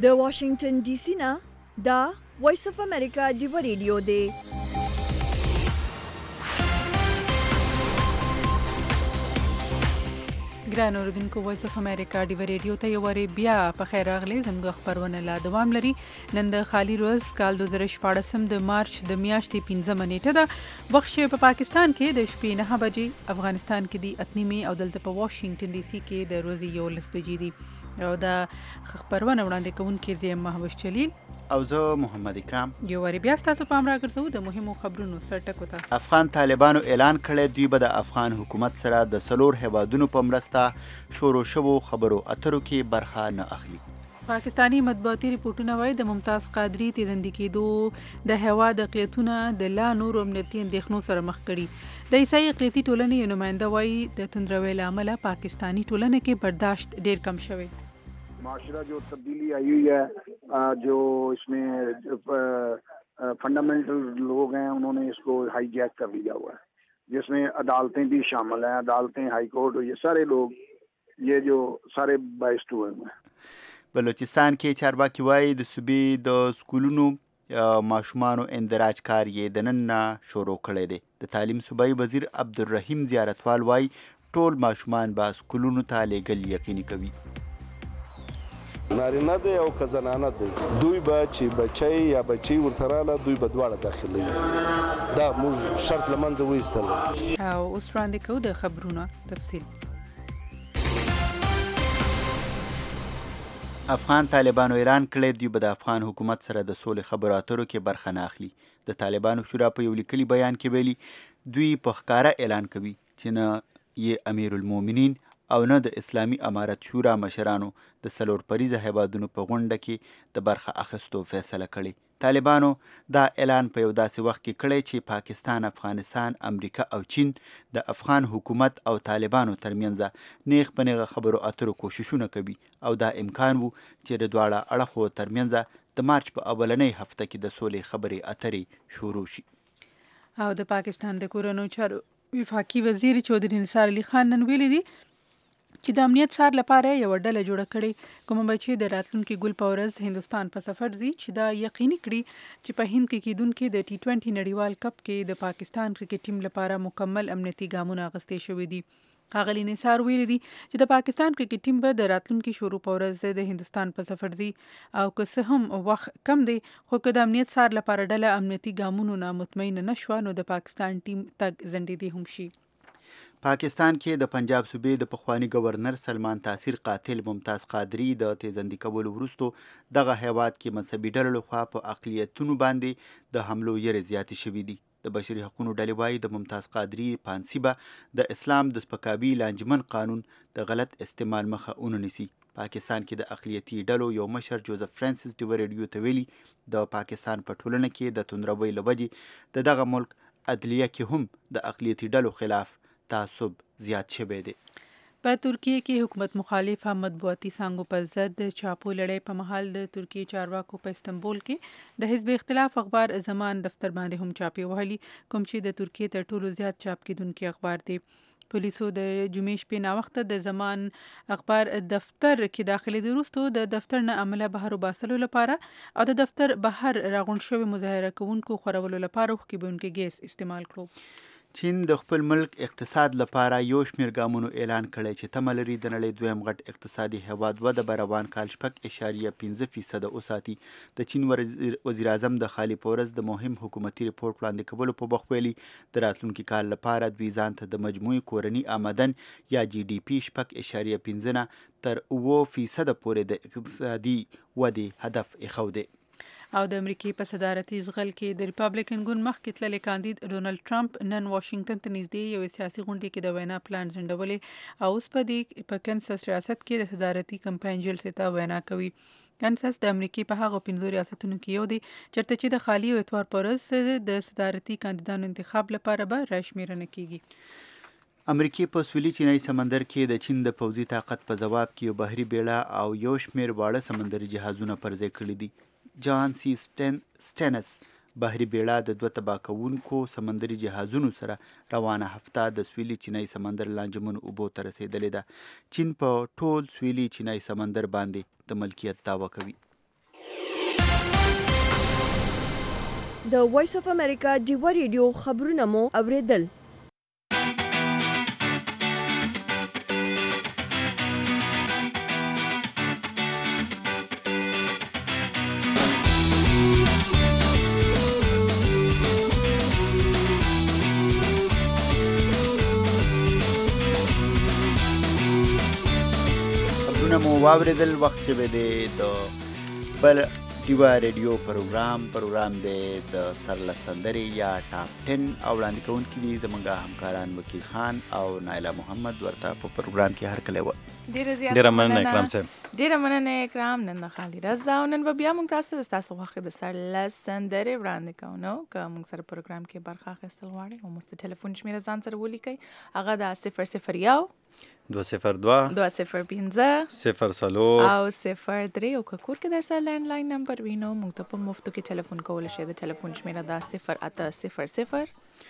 د واشنگټن ډي سي نه دا وایس اف امریکا ډیو ریډیو دی. ګران اوریدونکو وایس اف امریکا ډیو ریډیو ته یو وری بیا په خیر راغلی. زموږ خبرونه لا دوام لري. نن د خالی روز کال 2014 د مارچ د میاشتې 15 نیټه ده. وخت په پاکستان کې د شپې 9 بجې، افغانستان کې د 8 او دلته په واشنگټن ډي سي کې د ورځې 11 بجې دي. او دا خبرونه وړاندې کوونکې زه محبوش جلیل او زه محمد اکرام. یو وری بیا تاسو پام راګرځو د مهمو خبرونو سرټکو ته. افغان طالبانو اعلان کړی دوی به د افغان حکومت سره د 4 هیوادونو په مرسته شروع شوو خبرو اترو کې برخه نه اخلي. پاکستانی مطبوعاتي ریپورتونه وایي د ممتاز قادری تیزندي کېدو د هیواد اقلیتونه د لا نور امنیتي اندېښنو سره مخ کړي. د عیسائی اقلیتي ټولنې یو نماینده وایي د توندروي له امله پاکستانی ټولنه کې برداشت ډیر کم شوی. معاشرہ جو تبدیلی آئی ہوئی ہے، جو اس میں فنڈامنٹل لوگ ہیں انہوں نے اس کو ہائی جیک کر لیا ہوا ہے، جس میں عدالتیں بھی شامل ہیں، عدالتیں، ہائی کورٹ، یہ سارے لوگ، یہ جو سارے باعث ہوئے ہیں. بلوچستان کې چارواکي وایي د صوبې د سکولونو ماشومانو اندراج کار یې د نن نه شروع کړی دی. د تعلیم صوبایي وزیر عبدالرحیم زیارتوال وایي ټول ماشومان به سکولونو ته لیږل یقیني کوي. نارینه دی او که زنانه دی، دوی به چې بچی یا بچی ورته راله دوی به دواړه داخلوي. دا موږ شرط له منځه وایستلی. او اوس وړاندې کوو د خبرونو تفصیل. افغان طالبانو اعلان کړی دوی به د افغان حکومت سره د سولې خبرو اترو کې برخه نه اخلي. د طالبانو شورا په یو لیکلي بیان کې ویلي دوی په ښکاره اعلان کوي چې نه یې امیر المؤمنین او نه د اسلامي امارت شورا مشرانو د 4 پریزه هیوادونو په غونډه کې د برخه اخیستو فیصله کړې. طالبانو دا اعلان په یو داسې وخت کې کړی چې پاکستان، افغانستان، امریکا او چین د افغان حکومت او طالبانو ترمنځ نیغ په نیغه خبرو اترو کوششونه کوي او دا امکان وو چې د دواړه اړخو ترمنځ د مارچ په اولنۍ هفته کې د سولې خبرې اترې شروع شي. او د پاکستان د کورونو چارو وفاقي وزیر چودھری نثار علي خان نن ویلي دي چې د امنیت سار لپاره یو ډله جوړه کړي کوم بچي د راتلونکي ګل په ورځ هندستان په سفر ځي چې دا یقیني کړي چې په هند کې کیدونکي د T20 نړیوال کپ کې د پاکستان کرکټ ټیم لپاره مکمل امنیتي ګامونه اخیستې شوي دي. ښاغلي نثار ویلي دي چې د پاکستان کرکټ ټیم به د راتلونکي شروع په ورځ د هندستان په سفر ځي او که څه هم وخت کم دی خو که د امنیت سار لپاره ډله امنیتي ګامونو نه مطمئن نه شوه نو د پاکستان ټیم تګ ځنډیدي هم شي. پاکستان کې د پنجاب صوبې د پخوانی گورنر سلمان تاثیر قاتل ممتاز قادری د تیزندي کولو وروسته دغه هیواد کې مذهبي ډلو لخوا په اقلیتونو باندې د حملو یې زیاتې شوي دي. د بشري حقوقو ډلې وایي د ممتاز قادری پانسي به د اسلام د سپکاوي لانجمن قانون د غلط استعمال مخه ونیسي. پاکستان کې د اقلیتي ډلو یو مشر جوزف فرانسیس ډیو ریډیو ته ویلي د پاکستان په ټولنه کې د توندروي له وجې د دغه ملک عدلیه کې هم د اقلیتي ډلو خلاف تعصب زیات شوی دی. په ترکیه کې حکومت مخالفه مطبوعاتي څانګو پر ضد چاپو لړۍ په محل د ترکیه چارواکو په استنبول کې د حزب اختلاف اخبار زمان دفتر باندې هم چاپې وهلي کوم چې د ترکیه تر ټولو زیات چاپ کیدونکي اخبار دی. پولیسو د جمعې شپې ناوخته د زمان اخبار دفتر کې داخلي وروسته د دفتر نه عمله بهر وباسلو لپاره او د دفتر بهر راغونډ شوي مظاهره کوونکو خورولو لپاره وښکېبونکي ګیس استعمال کړو. چین د خپل ملک اقتصاد لپاره یو شمېر ګامونو اعلان کړی چې تمه لري د نړۍ دویم غټ اقتصادي هیواد وده به روان کال 6.5% وساتي. د چین وزیر اعظم د خالي په ورځ د مهم حکومتي ریپورت وړاندې کولو په وخت ویلي د راتلونکي کال لپاره دوی ځان ته د مجموعي کورني آمدن یا GDP 6.5 نه تر 9% پورې د اقتصادي ودې هدف ایښودی. او د امریکې په صدارتي ځغل کې د ریپابلیکن ګوند مخکې تللی کاندید ډونالد ټرمپ نن واشنگټن ته نږدې یو سیاسي غونډې کې د وینا پلان ځنډولې او اوس په کنساس ریاست کې د صدارتي کمپاین جلسې ته وینا کوي. کنساس د امریکې په هغو 15 ریاستونو کې یو دی چېرته چې د خالي او اتوار په ورځ د صدارتي کاندیدانو انتخاب لپاره به راشمیرنه کیږي. امریکې په سویلي چینایي سمندر کې د چین د پوځي طاقت په ځواب کې یو بحري بیړه او یو شمېر واړه سمندري جهازونه پر ځای کړي دي. جان سی سټینس بحري بیړه د 2 تباه کوونکو سمندري جهازونو سره روانه هفته د سویلي چینایي سمندر لانجمن اوبو ته رسیدلې ده. چین په ټول سویلي چینایي سمندر باندې د ملکیت دعوه کوي. د وایس اف امریکا ډیوا ریډیو خبرونه مو اوریدل. مو واوریدل. وخت شوی دی د بل ډیوا ریډیو پروګرام دی د سرله سندرې یا ټاپ 10 او وړاندې کوونکي دي زموږ همکاران وکیل خان او نایله محمد. ورته په پروګرام کې هر کله و ډیره مننه اکرام صاحب. ډیره مننه اکرام. نن د خالي راز دا نن به بیا موږ تاسو د تاسو وخت د سرله سندرې وړاندې کوو که موږ سره پروګرام کې برخه اخیستل غواړئ او موږ ټلیفون شمیره ځان سره ولیکئ. هغه د 001 202 205 04 او 03 او که کور کې در سره لینډلاین نمبر وي نو موږ ته په مفتو کې ټلیفون کولی شئ. د ټلیفون شمیره دا 0800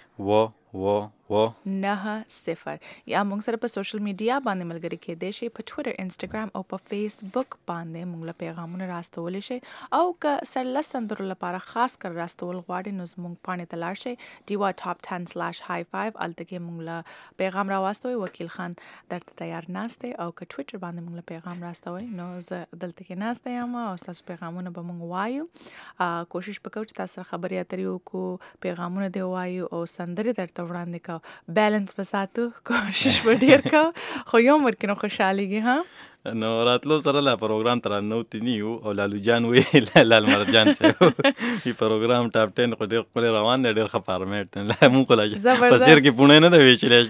90 یا موږ سره په سوشل میډیا باندې ملګري کېدای شئ. په ټویټر، انسټاګرام او په فیسبوک باندې موږ له پیغامونه راستولی شئ. او که سرله سندرو لپاره خاص کر راستول غواړئ نو زموږ پاڼې ته لاړ شئ ډیوا ټاپ 10/high5. هلته کې موږ له پیغام راواستوئ. وکیل خان درته تیار ناست دی. او که ټویټر باندې موږ له پیغام راستوئ نو زه دلته کې ناسته یم او ستاسو پیغامونه به موږ وایو. کوشش وکړو چې تاسو سره خبرې اترې وکړو، پیغامونه دې ووایو او سندرې درته وړاندې کوو. بیلنس به ساتو، کوشش به ډېر کوو خو یو عمر کې نو خوشحالېږي. ها نو راتلو سره لا پروګرام تر نوتی نیو او لالو جان وی لال مرجان صاحب په پروګرام ټاپ 10 خو ډېر خپل روان دی. ډېر ښه فارمیټ دی. مو کولا په سیر کې پونه نه دی ویچلې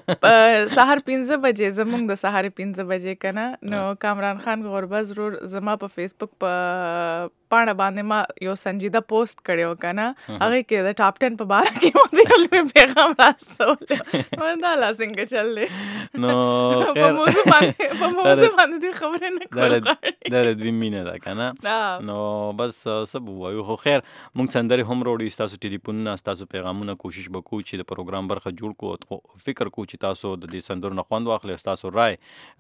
نه سهار 15 بجې زمونږ د سهار 15 بجې کنه نو کامران خان غوربز رور زما په فیسبوک په پاڼه باندې ما یو سنجیده پوسټ کړو کنه. هغه کې د ټاپ 10 په باره کې مو پیغام راستول. دا لا څنګه چل دی نو په موضوع باندې باندې خبره نه کوم. دا د دوی مینه ده کنه. نو بس سب وایو. خو خیر موږ سندرې هم وروړو. تاسو ټلیفونونه، تاسو پیغامونه کوشش وکړو چې د پروګرام برخه جوړ کړو. فکر کوو چې تاسو د دې سندرو نه خوند واخلئ. تاسو رائے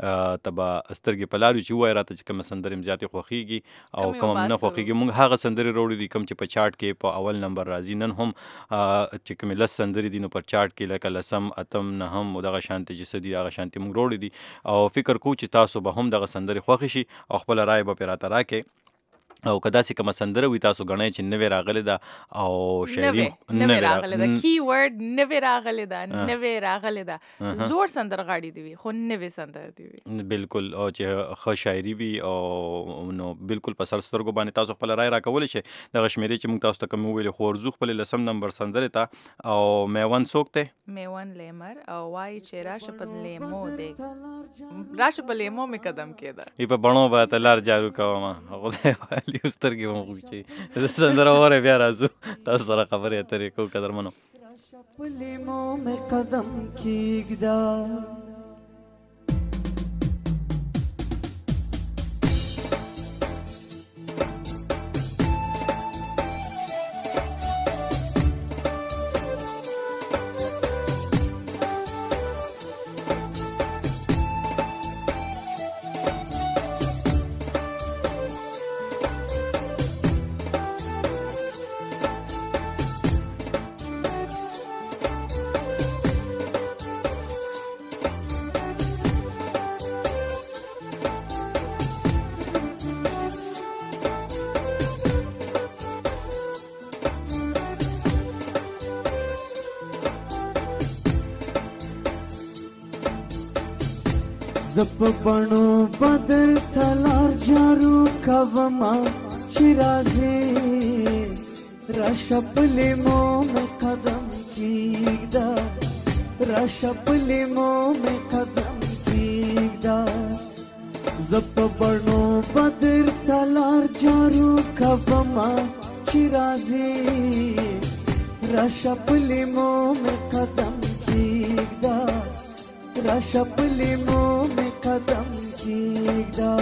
تبا سترګې په لارو چې ووایئ راته چې کومه سندرې زیاتې خوښیږي او کومه نه خوښیږي. موږ هغه سندرې وروړو دي کوم چې په چارټ کې په اول نمبر راځي. نن هم چې کومې 10 سندرې دي نو په چارټ کې لکه 10 اتم 9 او دغه شانتي چې څه دي هغه شانتي موږ وروړي دي. او فکر کوو چې تاسو هم دغه سندرې خوښې شي او خپل رائے به پرې راته راکړئ. او که داسې کومه سندره وي تاسو ګڼئ چې نوې راغلې ده او شاعري نوې راغلې ده، کی ورډ نوې راغلې ده، نوې راغلې ده، زوړ سندرغاړي دي وي خو نوې سندره دي وي. بالکل. او چې ښه شاعري وي او نو بالکل په سر سترګو باندې تاسو خپل رائے راکولی شئ. دغه شمیرې چې موږ تاسو ته کوم وویلې خو ورځو خپل 10 نمبر سندرې ته. او میوند څوک دی؟ میوند لیمر. او وایي چې راشه په لیمو دی، راشه په لیمو مې قدم کېده ای په بڼو به ته لار جارو کومه. خدای والي سترګې مو خوږ شي. سندره وره بیا راځو تاسو سره خبرې اترې کوو. قدرمنو راشه په لیمو مې قدم کېږده زپ بڼو بدر تلار جارو کوما چې راځې راشه په لیمو مې قدم کېږده راشه په لیمو مې قدم کېږده زپ بڼو بدر تلار جارو کوما چې راځې راشه په لیمو مې قدم کېږده راشه په لیمو مې قدم کېږده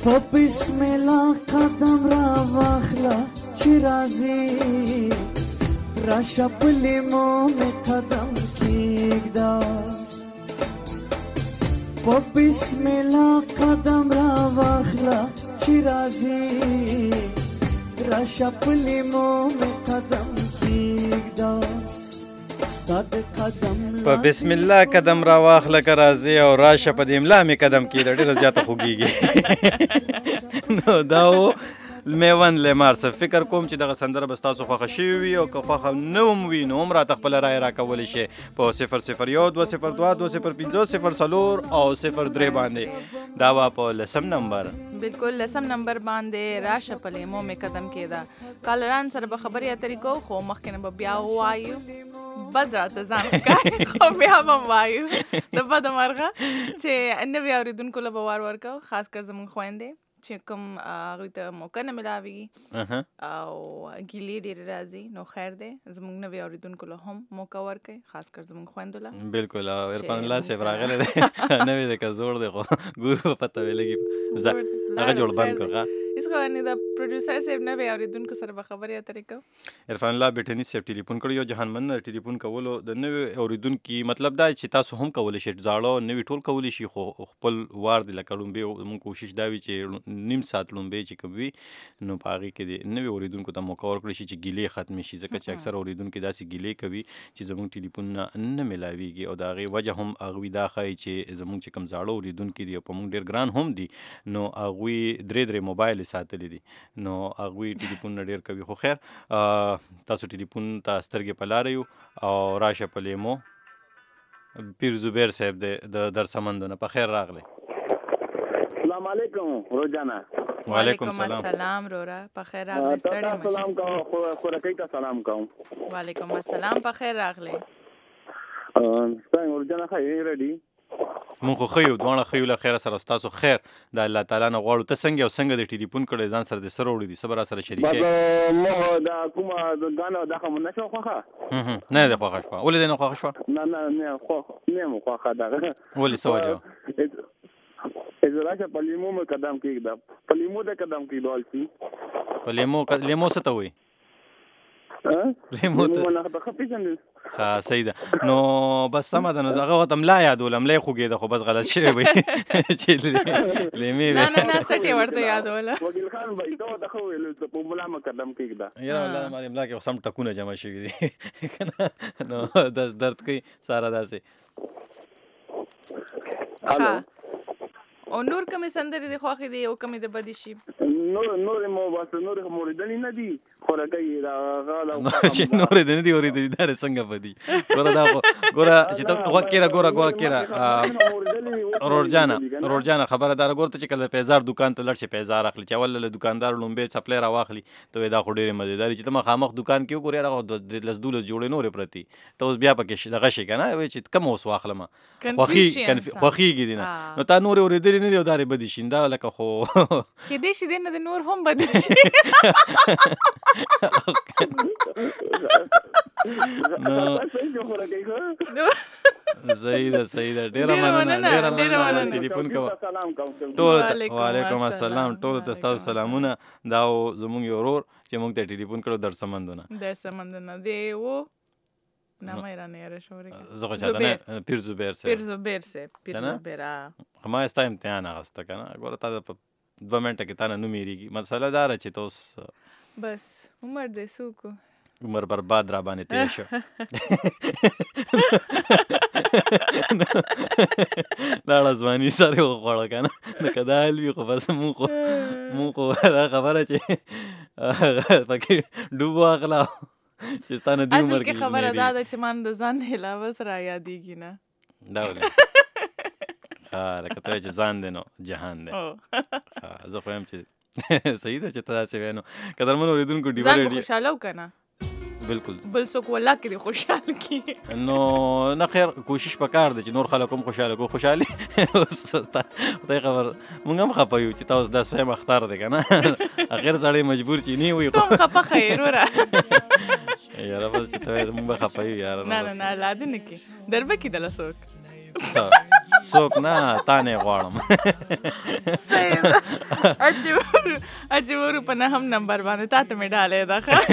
په بسم الله قدم را واخله چې راځي راشه په لیمو مې قدم کېږده په بسم الله قدم را واخله چې راځي راشه په لیمو مې قدم کېږده په بسم الله قدم را واخله که راځي او راشه په دې املا مې قدم کېږده ډېره زیاته خوږېږي نو دا و میوند لیمار صاحب فکر کوم چې دغه سندره به ستاسو خوښه شوې وي او که خوښه نه هم وي نو هم راته خپله رایه راکولی شئ په 001 202 205 او 03 باندې دا به په 10 نمبر بالکل 10 نمبر باندې راشه په لیمو مې قدم کېده کالران سره به خبرې اترې کوو خو مخکې نه به بیا ووایو بد راته ځان ښکاري خو بیا به هم وایو د بده مرغه چې نوي اورېدونکو له به وار ورکوو خاص کر زموږ خویندې چې کوم هغوی ته موقع نه میلاوي او ګیلې ډېرې راځي نو خیر دی زموږ نوي اورېدونکو له هم موقع ورکوي خاص کر زموږ خویندو له بلکل عرفان الله صاحب راغلی دی نوی دی که زوړ دی خو ګورو په پته وی لګي هغه جوړ بند کړه هېڅ خبر نه ده پروډیوسر صاحب نوي اورېدونکو سره به خبرې اترې کوو عرفان الله بیټني صاحب ټلیفون کړی یو جهان من ټلیفون کولو د نوي اورېدونکي مطلب دا چې تاسو هم کولی شئ زاړه نوي ټول کولی شي خو خپل وار دی لکه لومبې مونږ کوشش دا وي چې نیم ساعت لومبې چې کوم وي نو په هغې کې د نوي اورېدونکو ته موقع ورکړی شي چې ګیلې ختمې شي ځکه چې اکثر اورېدونکي داسې ګیلې کوي چې زموږ ټلیفونونه نه میلاویږي او د هغې وجه هم هغوی دا ښایي چې زموږ چې کوم زاړه اورېدونکي دي او په موږ ډېر ګران هم دي نو هغوی درې موبایل یې ساتلي دي نو هغوی ټلیفونونه ډېر کوي خو خیر تاسو ټلیفون ته سترګې په لاره یو او راشه په لیمو پیر زبیر صاحب د درسمندونه په خیر راغلی السلام علیکم روزانه وعلیکم السلام رورا په خیر راغلی ستړی مشي سلام کوم خورکۍ ته سلام کوم وعلیکم السلام په خیر راغلی څنګه روزانه ښه یې ریډي مونږ خو ښه یو دواړه ښه یو له خیره سره ستاسو خیر د الله تعالی نه غواړو ته څنګه او څنګه د ټلیفون کړی ځان سره د څه راوړي دي څه به راسره شریکې دا کومه ګانه دا خو نه شو خوښه نه دی خوښه شوه ولې دی نه خوښه شوه نه مو خوښه دغه ولې څه وجه راشه په لیمو مې قدم کېږده په لیمو د قدم کېدول شي په لیمو څه ته وایي لیمو ته ښه صحیح ده نو بس سمه ده نو دغه وخت ملا یادوله ملا یې خوږېده خو بس غلط شوی وی چې لیمې نه سټ یې ورته یادوله وکیل خان بھائی ته ورته ښه ویلو چې په ملا مې قدم کېږده یاره والله زما د ملا کې سم ټکونه جمع شوي دي که نه نو درد کوي ساره داسې او نور کومې سندرې د خوښې دي او کومې د بدې شي نورې مو بس نورې خو مو اورېدلې نه دي خورکۍ چې نورې د نه دي اورېدلي دا رې څنګه بدي ګوره دا خو ګوره چې ته غوږ کېره غوږ کېره روړجانه خبره داره ګوره ته چې کله پیزار دکان ته لاړ شي پیزار اخلي چې اول له دوکاندار لومبې څپلی راواخلي ته وایي دا خو ډېرې مزېداري چې ته مخامخ دکان کې وګورې هغه 10 جوړې نورې پرتې ته اوس بیا پکې دغه شي که نه وایي چې کوم اوس واخلمه خوښېږي دي نه نو تا نورې اورېدلې نه دي او دا رې بدې شي دا لکه خو کېدای شي دی نه د نور هم بدې شي صحیح ده ډېره مننه ټلیفون کوه ټولو ته وعلیکم السلام ټولو ته ستاسو سلامونه دا زموږ یو ورور چې موږ ته ټلیفون کړو درسمندونه دی و نامه یې رانه یاره شوری زه خو چاته نه پیر زبیر صاحب ما یې ستا امتحان اخیسته که نه ګوره تا 2 منټه کې تا نه نوم هېرېږي مسله دا ده چې ته اوس بس عمر دی څوک عمر برباد را باندې تیر شو لاړه ځواني سر یې وخوړه که نه نو که دا حل وي خو بس مونږ خو دا خبره چې پکې ډوب واخله چې ستا نه دې عمر کې خبره دا ده چې man د ځان نه علاوه سره یادېږي نه دا ولې لکه ته چې ځان دی نو جهان دی زه خو یم چې صحیح ده چې ته داسې وایې نو قدرمن اورېدونکو ځان به خوشحاله وکړه نه بالکل بل څوک والله کې دې خوشحال کړي نو نه خیر کوشش پکار دی چې نور خلک هم خوشحاله کړو خوشحالي خدای خبر موږ هم خفه یو چې تاسو دا سویم اختار دی که نه اخر سړی مجبور چې نه وي ته هم خفه ښه یې وروره یاره بس چې ته وایې موږ به خفه یو یاره نه لا دې نه کړي در به کېدله څوک څوک نه تا نه غواړم صحیح ده اچې ورو په نهم نمبر باندې تا ته مې ډالۍ ده ښه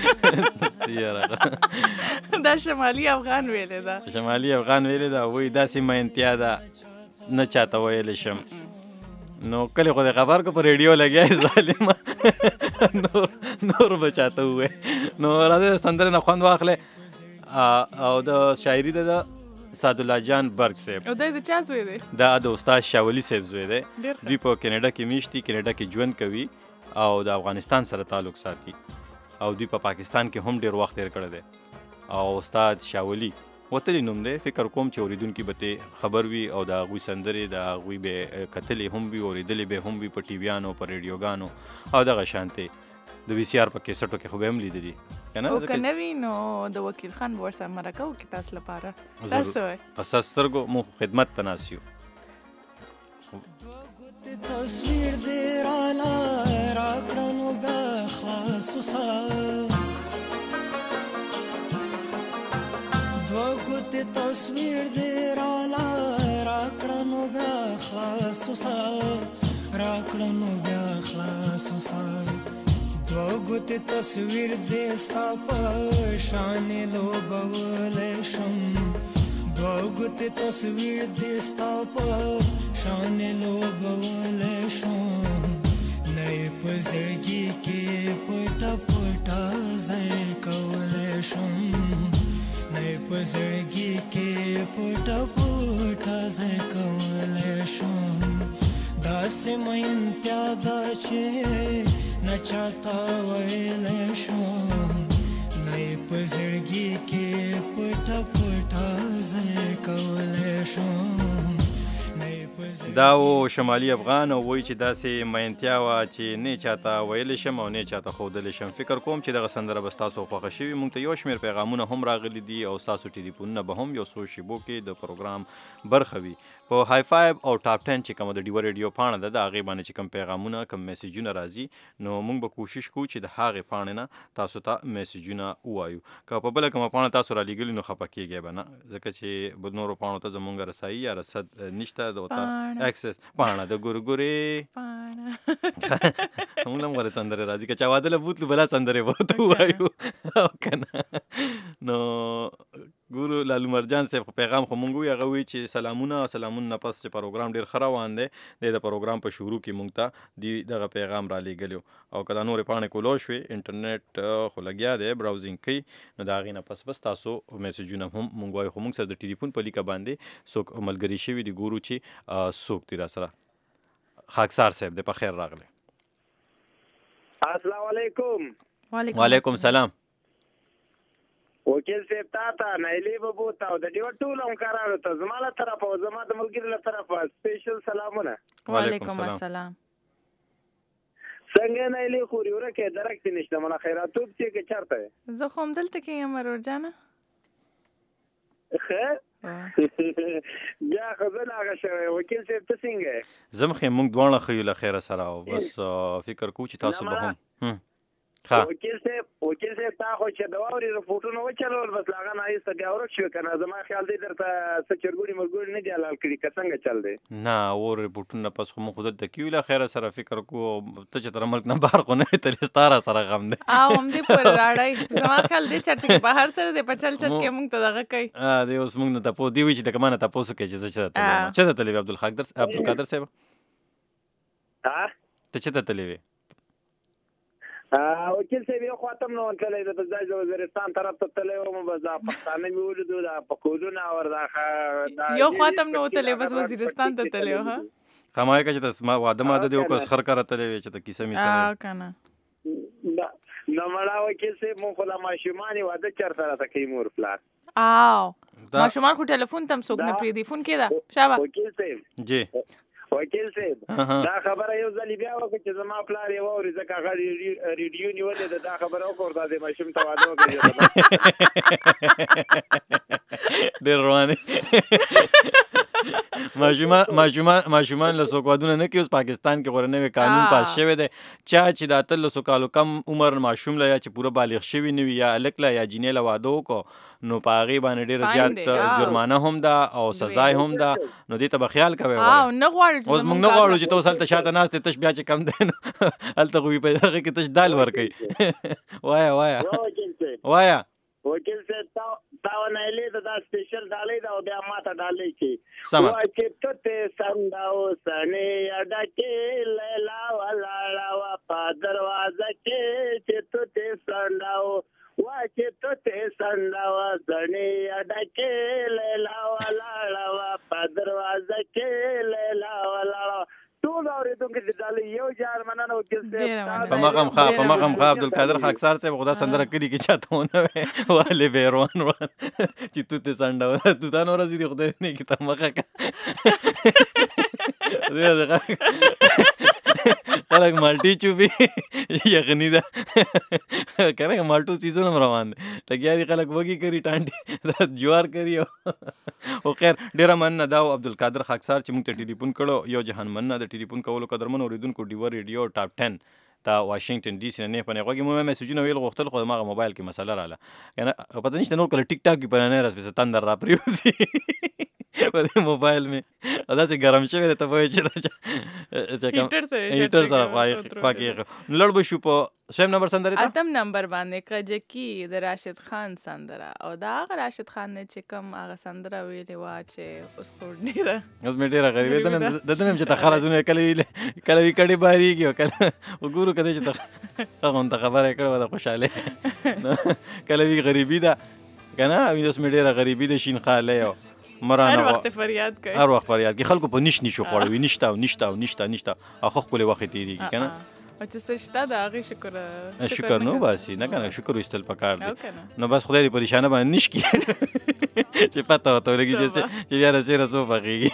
دا شمالي افغان ویلې ده شمالي افغان ویلې ده وایي داسې مینتیا ده نه چاته ویلی شم نو کله خو د خبر کو په ریډیو لګیا ظالمه نور به چاته ووایي نو راځه د سندرې نه خوند واخلې او د شاعري ده د سعدالله جان برګ صاحب او د چا زوی دی دا د استاد شاولي صاحب زوی دی دوی په کینیډا کې میشتي کینیډا کې ژوند کوي او د افغانستان سره تعلق ساتي او دوی په پاکستان کې هم ډیر وخت تیر کړی دی او استاد شاولي وتلی نوم دی فکر کوم چې اوریدونکي به ته خبر وي او د هغوی سندرې د هغوی به کتلې هم وي اوریدلې به هم وي په ټي ویانو په ریډیوګانو او دغه شانتې د وی سی آر په کیسټو کې خو به هم لیدلي او که نه وي نو د وکیل خان به ورسره مرکه وکړي تاسو لپاره تاسو وایي په سر سترګو موږ خدمت ته ناست یو تصویر دې راکړه نو بیا خلاص وسه دوه ګوتې تصویر دې راکړه نو بیا خلاص وسه راکړه نو بیا خلاص وسه دوه ګوتې تصویر دې ستا په شانې لوبولی شم دوه ګوتې تصویر دې ستا په شانې لوبولی شم نه یې په زړګي کې پټه پټه ځای کولی شم نه یې په زړګي کې پټه پټه ځای کولی شم داسې مینتیا ده چې نه چاته ویلی شم نه یې په زړګي کې پټه پټه ځای کولی شم دا و شمالي افغان او وایي چې داسې مینتیا وه چې نه چاته ویلی شم او نه چاته ښودلی شم فکر کوم چې دغه سندره به ستاسو خوښه شوي موږ ته یو شمېر پیغامونه هم راغلي دي او ستاسو ټلیفونونه به هم یو څو شیبو کې د پروګرام برخه وي په های 5 او ټاپ 10 چې کومه د ډیوه ریډیو پاڼه ده د هغې باندې چې کوم پیغامونه کوم میسیجونه راځي نو موږ به کوشش کوو چې د هغې پاڼې نه تاسو ته میسیجونه ووایو که په بله کومه پاڼه تاسو رالیږلي نو خفه کیږئ به نه ځکه چې نورو پاڼو ته زموږ رسایي یا رسد نشته د اکسس پاڼه د ګورګورې موږ هم غواړو سندرې راځي که چا واده له بوتلو بلا سندرې به ورته ووایو او که نه نو ګورو لالو مرجان صاحب پیغام خو مونږ وایي هغه وایي چې سلامونه نه پس چې پروګرام ډېر ښه روان دی د پروګرام په شروع کې مونږ ته دغه پیغام را لیږلی او که دا نورې پاڼې کولو شوې انټرنیټ خو لګیا دی براوزینګ کوي نو د هغې نه پس تاسو میسیجونه هم مونږ وایو خو مونږ سره د ټلیفون په لیکه باندې څوک ملګري شوي دي ګورو چې څوک دي را سره خاکسار صاحب دی په خیر راغلی السلام علیکم وعلیکم سلام وکیل صاحب تا نایلی ببوتا او د ډیو ټول همکارانو ته زما له طرفه او زما د ملګري له طرفه سپیشل سلامونه وعلیکم السلام څنګه نایلی خوري ورکه درک نشته مله خیراتوب چې کې چرته زه خو هم دلته کې یم مرور جانه خیر بیا خبره هغه شوی وکیل صاحب ته څنګه زم خې موږ دواړه خو له خیره سره او بس فکر کوو چې تاسو به هم وکیل صاحب تا خو چې د واورې رپورټونه وچلول بس هغه نه ایسته بیا ورک شو که نه زما خیال دی درته څه چرګوړي مرګوړي نه دي حلال کړي که څنګه چل دی نه اور رپورټونه پس خو موږ خو دلته کیو له خیره سره فکر کوو ته چې تر ملک نه بهر خو نه تلې ستا را سره غم دی او همدې پورې راړی زما خیال دی چېرته کې بهر سره دی په چل کې موږ ته دغه کوي دی اوس موږ نه تپوس دی وایي چې د ما نه تپوس وکړئ چې زه چېرته تللی وې عبدالقادر صاحب ته چېرته تللی وې وکیل صاحب یو خواته نو تللی د ځای وزیرستان طرف ته تللی وم بس دا پښتانه مې ولیدو دا پکولونه او یو خواته نو تللی بس وزیرستان ته تللی ها خمای که چې ما واده دی وکړ خر کاره تللی وې چې ته کیسه مې سره کنه نو مړه وکیل صاحب مونږ خو له ماشومانې واده چېرته راته کوي مور پلار ماشومان خو ټلیفون ته هم څوک نه پرېږدي فون کې ده شابه وکیل صاحب جی وکیل صاحب دا خبره یو ځل بیا وکړه چې زما پلار یې واوري ځکه هغه ریډیو نیولې ده دا خبره وکړه د ماشوم ته واده وکړي ډېر روانې ماشومان له څوک ودونه نه کوي. اوس پاکستان کې غوره نوی قانون پاس شوی دی چا چې د 13 کالو کم عمر ماشوم له یا چې پوره بالغ شوي نه وي یا هلک له یا جینۍ له واده وکړو نو په هغې باندې ډېره زیات جرمانه هم ده او سزا هم ده. نو دې ته به خیال کوئ. اوس موږ نه غواړو چې ته اوس هلته شاته ناست تش بیا چې کم دی نو هلته خو په هغې کې تش دال ورکوي. وایه وکیل صاحب تا ونایلې د دا سپیشل ډالۍ ده او بیا ما ته ډالۍ کې چې ته ته سنداو سنې اډکې لیلا ولاړه وا په دروازه کې چې ته سنداو وا چې ته سنداو سنې اډکې لیلا ولاړه وا په دروازه کې لیلا ولاړه ټول اورېدونکو چې ډالۍ یو جار مننه وکیل صاحب. په مغم خا عبدالقادر خاکسار صاحب خدا سندره کړي کې چاته ونه والې به روان چې تو ته سنډاو تو تا نور زیری خدای نه کی ته مخه خلک مالټي چوبي یقیني ده کنه مالټو سیزن هم روان دی لګیا دي خلک وږي کوي ټانټي جوار کوي. او خیر ډیره مننه دا عبدالقادر خاکسار چې موږ ته ټلیفون کړو. یو جهان مننه د ټلیفون کولو قدرمن اوریدونکو ډیور ریډیو ټاپ 10 تا واشنگټن ډي سي نه پنه غوږی مو میسجونه ویل غوښتل خو ما موبایل کې مسله رااله کنه پته نشته نور کله ټیک ټاک کې پنه نه راس به تندر را پریوسی په موبایل می ادا چې ګرم شوی ته وای چې هیټر سره خواږي لړ بشو په سیم نمبر سندره اتم نمبر باندې کجکی د راشد خان سندره او دا راشد خان نه چې کوم هغه سندره ویلې وا چې اوس کو ډیره اوس مې ډیره غریبه ده دته مې چې تخرزونه کله وی کړي باریږي کله وګورو کده چې هغه ته خبره کړو دا خوشاله کله وی غریبی ده کنه اوس مې ډیره غریبی ده شین خاله یو مرانه هر وخت فریاد کوي خلکو په نش خوړوي نشته اخو خپل وخت تیریږي کنه او چې سشته دا غي شکر نو باسي نه کنه شکر وستل پکار دی نو بس خدای دې پریشانه باندې نش کی چې پته وته لګي چې بیا رسې رسو پخېږي.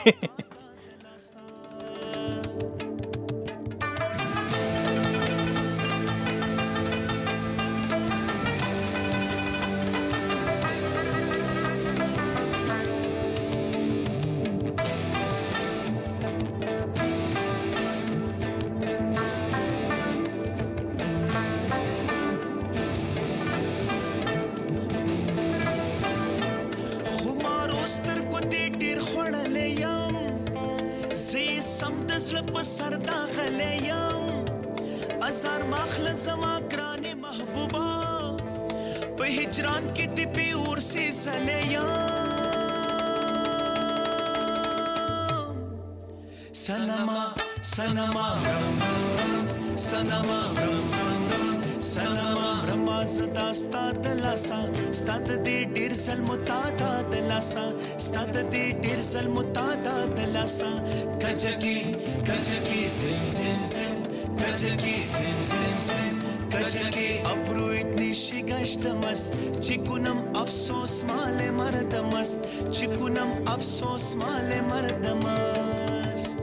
کجکی زم زم زم کجکی زم زم زم کجکی ابرو اتنی شگشت مست چیکنم افسوس مال مرد مست چیکنم افسوس مال مرد مست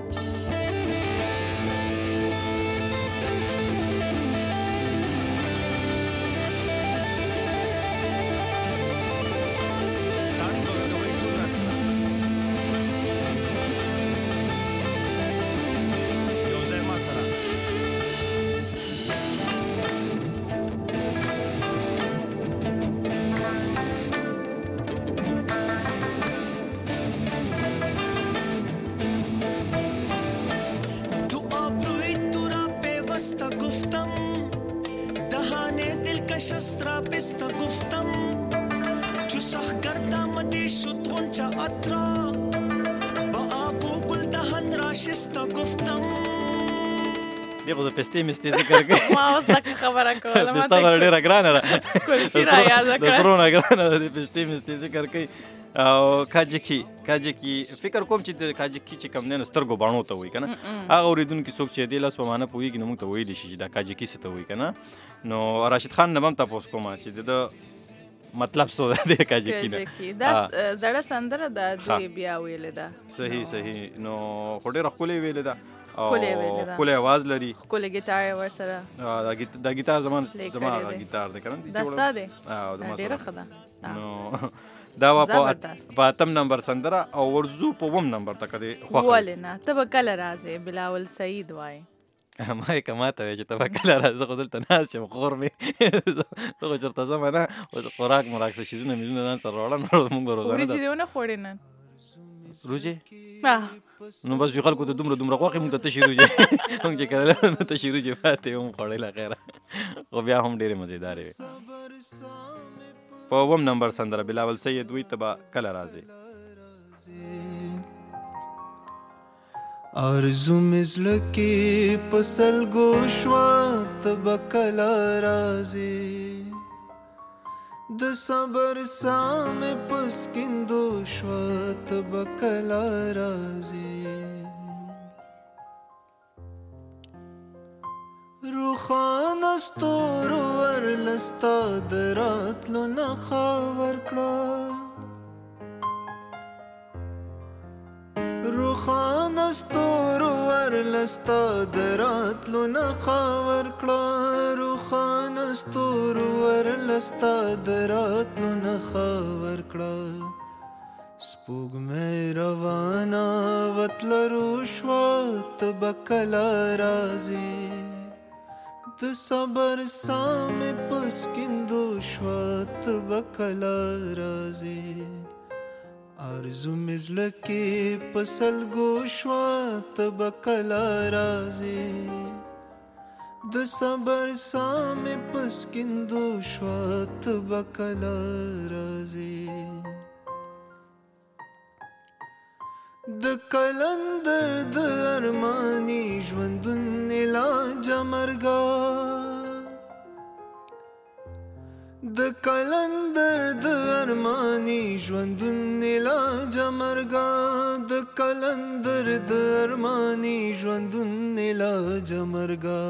دیگه پستی مستی ذکر کوي ما اوس دا خبره کوله ما ته ډیره ګرانه ده کول فیر یاد کړ د سرونه ګرانه ده پستی مستی ذکر کوي او کاجکی فکر کوم چې د کاجکی چې کم نه سترګو باڼو ته وای کنه هغه اوریدونکو څوک چې د لاس په معنا پويږي نو موږ ته وایي شي دا کاجکی څه ته وای کنه. نو راشد خان نوم تاسو کومه چې د مطلب سو ده کاجی کینه دا زړه سندره د دوی بیا ویل ده. صحیح نو خډه رخولې ویل ده او خولې आवाज لري خولې ګیټار ور سره دا ګیټار زما ګیټار ده کنه دستا ده ډیره خدا نو دا په اتم نمبر سندره او ورزو په وم نمبر تک دی خو ولنه ته به کله راځي بلاول سعید وای ما کماته چې ته به کله راځي خو دلته ناس یم خور می ته چرته زمانه او خوراک مراک څه شیزونه مې نه سره وړم موږ روزانه ورې چې نه خوړې نه روجي نو بس خلکو ته دومره خوخه مونږ ته تشیروجي مونږ چې کله نو تشیروجي فاتې هم خړېلا خیره او بیا هم ډېره مزیدار وي. په وم نمبر سندره بلاول سید وی تبا کله راځي آرزو مزل کې پسل گوشوا تبا کله راځي د صبر سام پسکندو شوا تبا کله راځي روخان استور ورلستا دراتلو نخا ورکړه روخان استور ورلستا دراتلو نخا ورکړه روخان استور ورلستا دراتلو نخا ورکړه سپوږمۍ روانه وتلرو شوه ته به کله راځې د صبر سامې پسکندو شوه ته به کله راځې آرزو مې زړه کې په سلګو شوه ته به کله راځې د صبر سامې پسکندو شوه ته به کله راځې د کلندر د ارمانی ژوندون علاج مرګا د کلندر د ارمانی ژوندون علاج مرګا د کلندر د ارمانی ژوندون علاج مرګا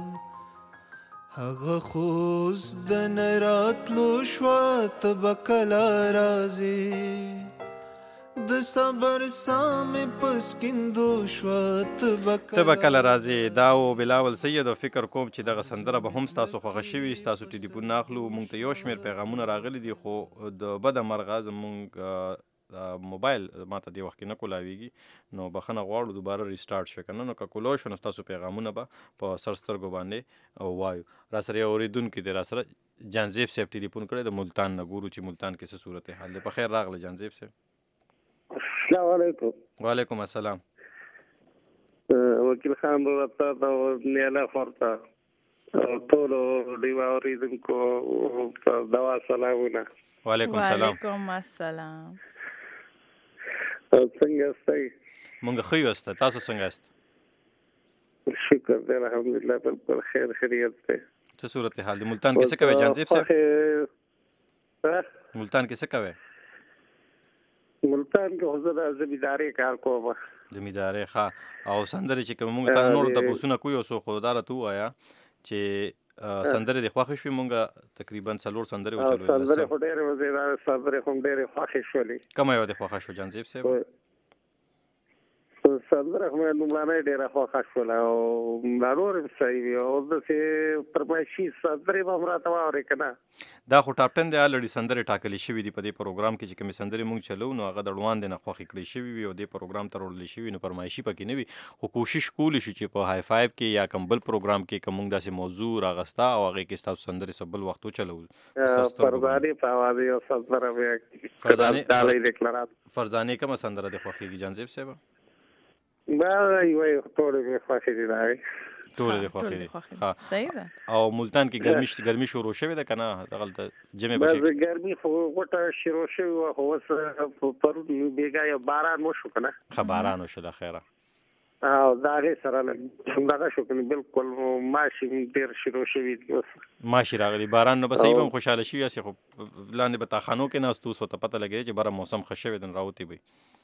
هغه خوز د نراتلو شوا ته به کله راځې د صبر سامې پسکندو شوه ته به کله راځې. دا و بلاول سید او فکر کوم چې دغه سندره به هم ستاسو خوښه شوي ستاسو ټلیفون نه اخلو مونږ ته یو شمېر پیغامونه راغلي دي خو د بده مرغه زمونږ موبایل ماته دې وخت کې نه کولاویږي نو بخښنه غواړو دوباره ریسټارټ شو که نه نو که کولای شو نو ستاسو پیغامونه به په سر سترګو باندې وایو. را سره یو اورېدونکي دی را سره جانزیب صاحب ټلیفون کړی د ملتان نه ګورو چې ملتان کې څه صورت حال دی. په خیر راغله جانزیب صاحب. السلام علیکم. وعلیکم السلام. وکیل خان ورته دا نیاله خورته ټولو دیوا اوریدونکو دوا سلامونه. وعلیکم السلام. وعلیکم السلام. څنګه استئ؟ مونږ ښه یو استه تاسو څنګه است؟ شکر دی الحمدلله بالکل خیر خیریت دی. څه صورت حال دی ملتان کې څه کوي جانزیب صاحب؟ ملتان کې څه کوي؟ ملتان کې حضور زمینداری کار کوم. زمینداری ښه او سندرې چې کوم موږ ته نور د پوسونه کوی او سو خدای ته وایا چې سندرې د خوښ شوي مونږ تقریبا 4 سندرې وچلو. سندرې خو ډېرې مزیدار سندرې خو ډېرې خوښ شولې. کومه یو د خوښ شو جانزیب صاحب؟ سندره خو لومړنۍ ډېره خوښه شوله او نور صحیح وي او داسې فرمایشي سندرې به هم راته واورې که نه. دا خو ټاپ 10 د الریډي سندرې ټاکلې شوي دي په دې پروګرام کې چې کومې سندرې مونږ چلو نو هغه د وړاندې نه خوښې کړې شوي وي او دې پروګرام ته راوړل شوي نو فرمایشي پکې نه وي خو کوشش کولی شو چې په های فایو کې یا کوم بل پروګرام کې که مونږ داسې موضوع راغسته او هغې کې ستاسو سندرې څه بل وخت وچلوو. فرزانې په اواز یو سندره فرزانې کومه سندره دې خوښېږي جانزیب صاحب؟ دا یو ټول مې خوښې دي دا ټول دې خوښې دي. صحیح ده. او ملتان کې ګرمي شروع شوې ده که نه دغلته جمعې بس ګرمي خو غوټه شروع شوې وه خو اوس پرون بېګا یو باران وشو که نه ښه باران وشو د خیره او د هغې سره دغه شو که نه بلکل ماشي ډېر شروع شوي دي اوس ماشي راغلي باران نو به صحیح به هم خوشحاله شوي یاستې خو لاندې به تاخانو کې ناست اوس ورته پته لګېدی چې بره موسم ښه شوی دی نو راوتې به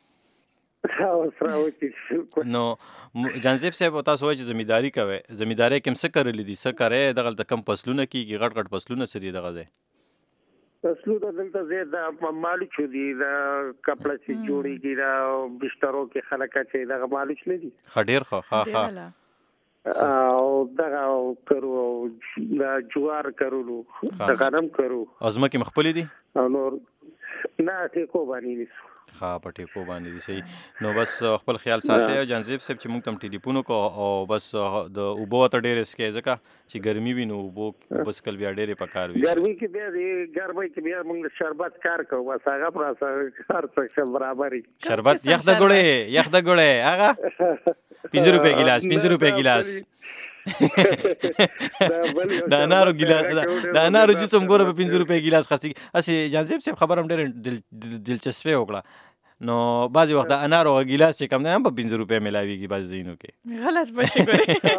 نو جانزیب صاحب تاسو وایئ چې زمینداری کوئ زمینداری کې هم څه کرلی دي څه کوئ دغلته کم فصلونه کېږي غټ غټ فصلونه څه دي دغه ځای اصلو دلته زه د مالک دي د کپڑا چې جوړیږي دا بسترو کې خلک چې دا مالک نه دي خډیر خو او دغه کرو د جوار کرو د غنم کرو ازمکه مخبل دي نور نه ټیکو باندې نشو په ټیکو باندې دي صحیح نو بس خپل خیال ساتي جانزیب صاحب چې موږ تم ټلیفون کو او بس د اوبو ته ډېر اسکه ځکه چې ګرمي وي نو اوبو بس کل بیا ډېر پکار وي ګرمي کې بیا موږ شربت کار کوو بس هغه پر اساس هر څه برابرۍ شربت یخ د ګړې هغه 5 روپے ګلاس دا انارو جسم ګوره په 5 روپے ګلاس خرڅي اسی جانزیب صاحب خبر هم ډېر دلچسپي وکړه نو بعضی وخت انارو ګلاس چې کم نه هم په 5 روپے ملاويږي بعض ځینو کې غلط بشي ګوري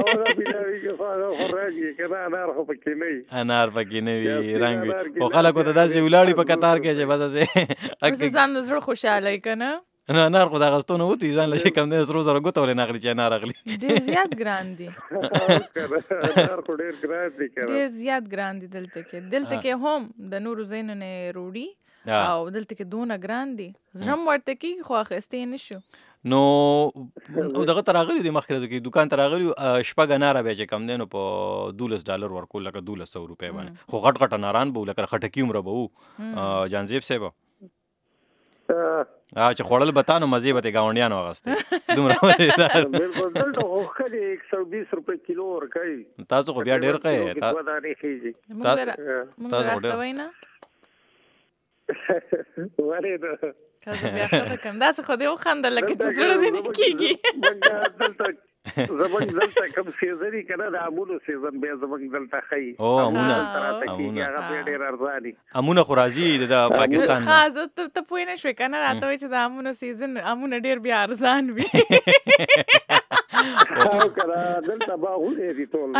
انار پکې نه وي رنگ او خلکو ته داسې ولاړی په قطار کې چې بس زه ځان زړه خوشاله کنه نه انار خو دا غستونه وتی ځان لشي کم نه سرو زره ګوتول نه اخلي چې انار اخلي ډیر زیات ګران دي انار خو ډیر ګران دي دلته کې هم د نورو زینو نه روړي او دلته کې دونه ګران دي زرم ورته کې خو اخستې نشو نو دغه تراغلی د مخکره کې دکان تراغلی شپږ انار به چې کم دینو په $12 ورکول لکه 1200 روپے باندې خو غټ اناران به لکه خټکی عمر به جانزیب صاحب چې خوړل بتانو مزه به گاونډیانو واغسته دومره مزه بالکل دلته خو 120 روپے کیلو ورکای تاسو خو بیا ډیر کوي تاسو راستوي نه وره ده کله بیا خاطر کوم دا څه خو دې وخندل لکه چې زړه دې نه کیږي دلته زمونږ دلته کوم سیزن کنه د امونو سیزن بیا زمونږ دلته خی او امونه هغه ډیر ارزاني امونه خو راځي د پاکستان خاص ته پوه نه شوې کنه راته چې د امونو سیزن امونه ډیر بیا ارزان وي او کړه دلته باغونه دي ټول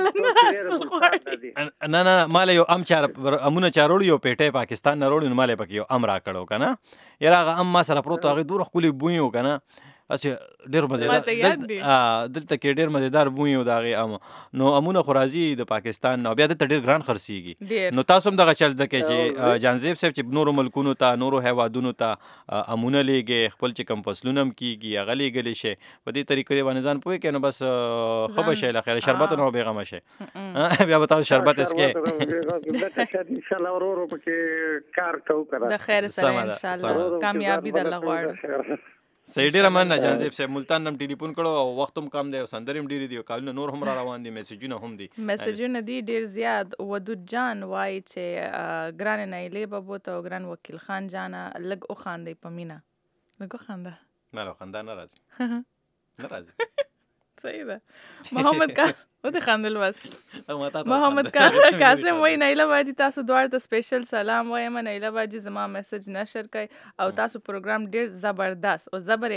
نه مال یو ام چار امونه چارول یو پیټه پاکستان نه وروړي مال پکې یو ام را کړو کنه یاره ام ما سره پروت هغه دور خولي بویو کنه اچھا ډیر مزیدار دلته کې ډیر مزیدار بویو داغه ام نو امونه خرازی د پاکستان نو بیا د ډیر ګران خرسيږي نو تاسو هم دغه چل دکې چې جانزیب صاحب چې نورو ملکونو ته نورو هیوادونو ته امونه لګي خپل چې کم فصلونم کیږي هغه لګل شي په دې طریقې باندې ځان پوي کنه بس خبر شي له خیر شربت نو بیغم شي بیا بتاو شربت اسکه ان شاء الله ورو پکې کار کوو کړه د خیر سره ان شاء الله کامیابی د الله غواړو صحیح ډیر مننه جانزیب صاحب ملتان نم ټلیفون کړو او وخت هم کم دی او سندریم ډیر دی او کالونه نور هم را روان دي میسجونه هم دي میسجونه دي ډیر زیات ودود جان وای چې ګران نه لې بابو ته ګران وکیل خان جان لګ او خاندې پمینا لګ خاندا نه خندا ناراضي صحیح ده محمد کا او ته خاندل واس محمد قاسم وای نیلا باجی تاسو دوړ ته سپیشل سلام وایم نیلا باجی زما میسج نشر کړئ او تاسو پروګرام ډیر زبردست او زبر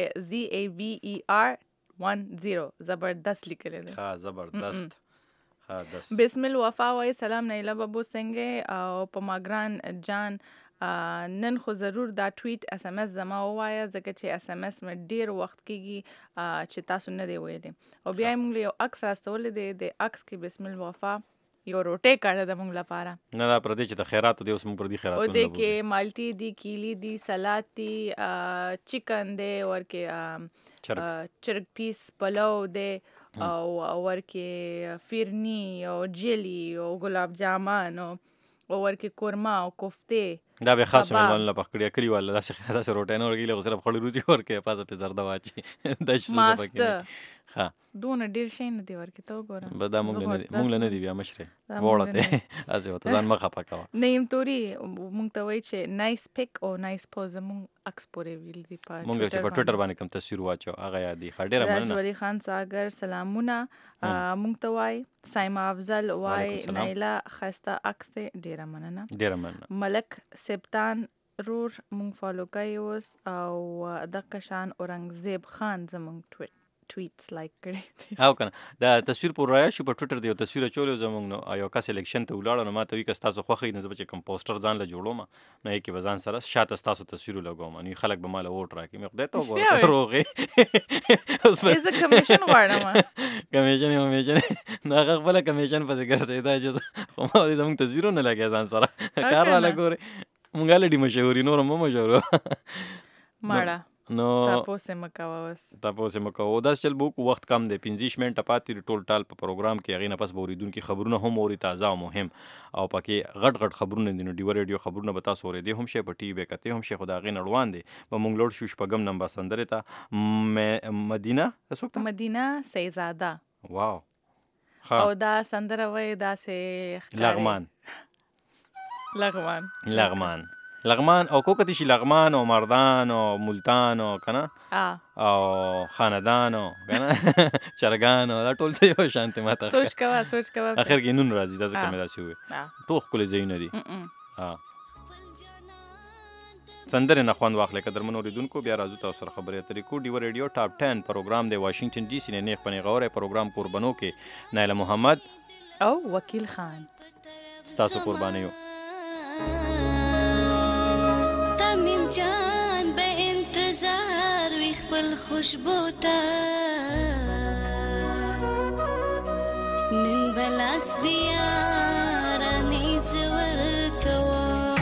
ZABER 10 زبردست لیکل دي ها زبردست بسم الوفا وای سلام نیلا بابو څنګه او په ماګران جان نن خو ضرور دا ټویټ اس ام اس زما وایا ځکه چې اس ام اس مې ډیر وخت کېږي چې تاسو نه دی ویلې او بیا موږ یو عکس راستولې دی د عکس کې بسم الوفا یو روټه کړه د موږ لپاره نه دا پر دې چې د خیراتو دی اوس موږ پر دې خیراتو او د کې مالټي دی کیلی دی سلاد دی چکن دی ورکه چرګ پیس پلو دی او ورکه فیرنی او جیلی او گلاب جامن او ورکه قورما او کوفته دا به خاص ملون لا پکړیا کلی والا داسې روټین ورګي له صرف خړې روزي ورکه پازه په زرد واچي د شنو پکې ها دونه ډیر شي نه دی ورکه ته وګوره به دا مونږ نه دی بیا مشره وړه ته ازه وته ځان مخه پکاوه نیم توري مونږ ته وای چې نایس پک او نایس پوز مونږ اکس پورې ویل دی په مونږ چې په ټوئیټر باندې کوم تصویر واچو هغه یادي خډیره مننه راجولی خان ساګر سلامونه مونږ ته وای سایما افضل وای نایلا خسته اکس ډیره مننه ملک سپتان رور مونږ فالو کوي اوس او د قشان اورنګزیب خان زمونږ ټویټ ټویټس لایک کړي او کنه دا تصویر پر رایا شو په ټویټر دی یو تصویر چولې زمونږ نو یو کس الیکشن ته ولاړ نو ما ته وی که تاسو خوخی نه چې کوم پوسټر ځان له جوړوم نو یې کې بزان سره شاته تاسو تصویر لګوم نو خلک به مال ووټ راکې مې خدای ته وګوره روغې از کمیشن غواړم کمیشن نو هغه خپل کمیشن په ذکر سیدا چې خو ما دې زموږ تصویرونه لګیا ځان سره کار را لګوري مونږ له دې مشهوري نور مو مشهور ماړه نو تاسو مکو دا چل بو وخت کم دی 15 منټه پاتې ټول ټال په پروګرام کې غینه پس بوریدونکو خبرونه هم اوري تازه او مهم او پکې غټ خبرونه دي نو ډیو ریډیو خبرونه به تاسو اوري دي هم شي په ټي وی کته هم شي خدای غین روان دي په مونږ لوړ شو شپږم نمبر سندره ته مدینه تاسو مدینه سیزاده واو او دا سندره وای دا سه لغمان او کوکتی شي لغمان او مردان او ملتان او کنه او خاندان او کنه چرګان دا ټول څه یو شانته ماته سوچ کوا اخر کې نون راځي دا څه مې داسي وي ټوخ کولې زین دي سندره نه خوان واخلې قدرمن اوریدونکو بیا راځو تاسو سره خبرې اترې کو ډیو ریډیو ټاپ 10 پروګرام دی واشنگټن ډي سي نه نیخ پنی غوړې پروګرام قربانو کې نایله محمد او وکیل خان تاسو قربانیو تمیم جان به انتظار وی خپل خوشبو ته نن بلاس دیا رانی زور کوم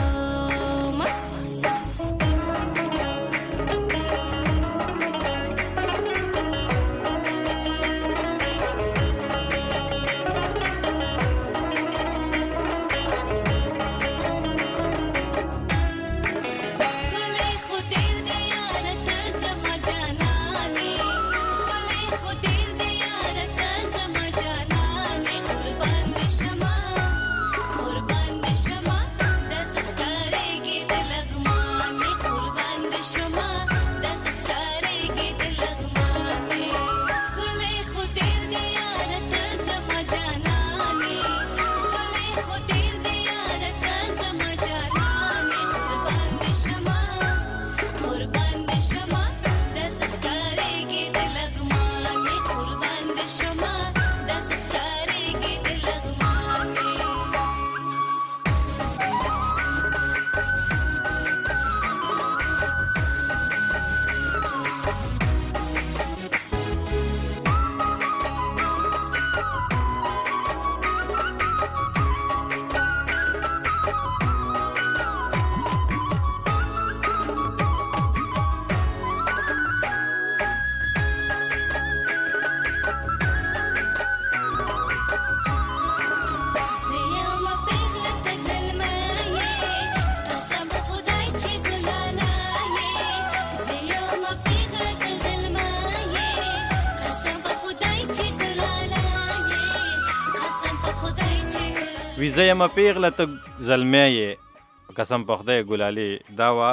ویزه یم پیغله ته زلمی یې قسم په خدای ګلالي دا وا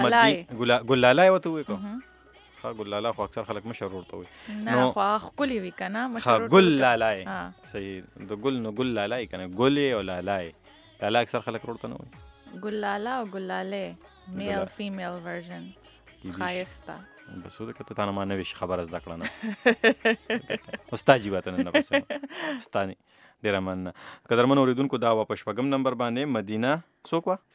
ګلالای وته وې کو ها ګلالا خو اکثر خلک مشهور ورته وي نو خو خولي وی کنه مشهور ګلالای صحیح د ګل نو ګلالای کنه ګلې او لالای لالا اکثر خلک ورته نه وي ګلالا او ګلاله میل فیمیل ورژن خایستا بس ودا کته تا نه ما نوې خبر از دکړه نه استاد جی وته نه بس استانی ډیر مننه قدرمن اوریدونکو دا په شپږم نمبر باندې مدینه څوک وا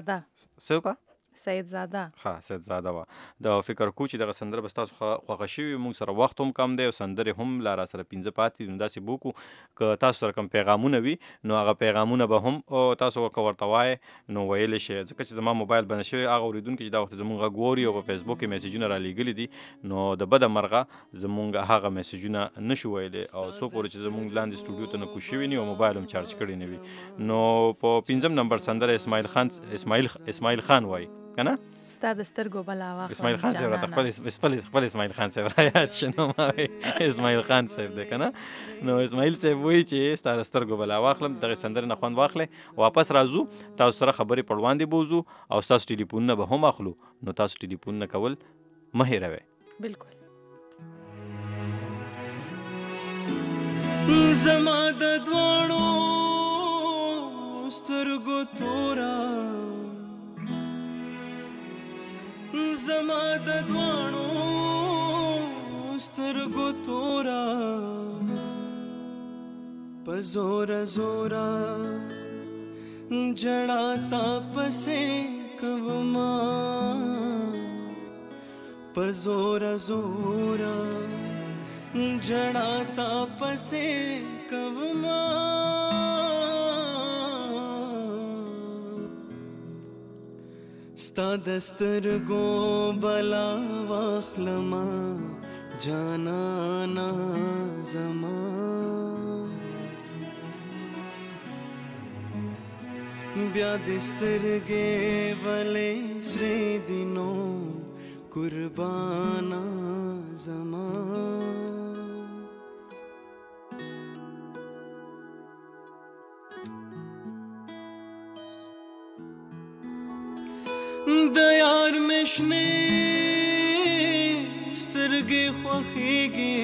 سیدزاده ها سیدزاده وا دا فکر کو چې دغه سندره بس تاسو خوښ شوي مونږ سره وخت هم کم دی او سندره هم لاره سره 15 پاتې نو داسې بوکو که تاسو سره کوم پیغامونه وي نو هغه پیغامونه به هم تاسو ورته وای نو ویل شي ځکه چې زما موبایل باندې شوی هغه اوریدونکو چې دا وخت زمونږ غووري او په فیسبوک کې میسجونه را لېږلي دي نو د بده مرغه زمونږ هغه میسجونه نشو ویلې او څو پورې چې زمونږ لاندې سټوډیو ته نه کوشوي نی او موبایل هم چارج کړی نه وي نو په 15 نمبر سندره اسماعیل خان وای کنه استاد سترګو بلا واخ اسماعیل خان صاحب راته خپل اسماعیل خان صاحب را یاد شنو ما اسماعیل خان صاحب ده کنه نو اسماعیل صاحب وای چې استاد سترګو بلا واخلم دغه سندره نه خوند واخلې واپس راځو تاسو سره خبرې پړوان دی بوزو او تاسو ټلیفون نه به هم اخلو نو تاسو ټلیفون نه کول مه هېروئ بالکل زما د دوانو سترګو تورا زما د دوانو سترګو تورا په زورا زورا جړا تا پسې کوما په زورا زورا جړا تا پسې کوما ستا دسترګو بلا واخلما جانانا زما بیا دسترګې ولې سرې دینو قربانا زما د یار مشنې سترګې خوښېږي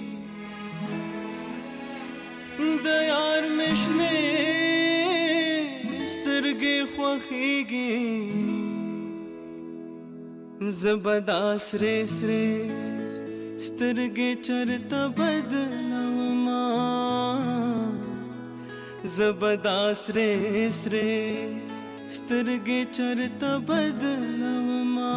د یار مشنې سترګې خوښېږي زبدا سرې سرې سترګې چرته بدلوما زبدا سرې سرې سترګې چرته بدلوما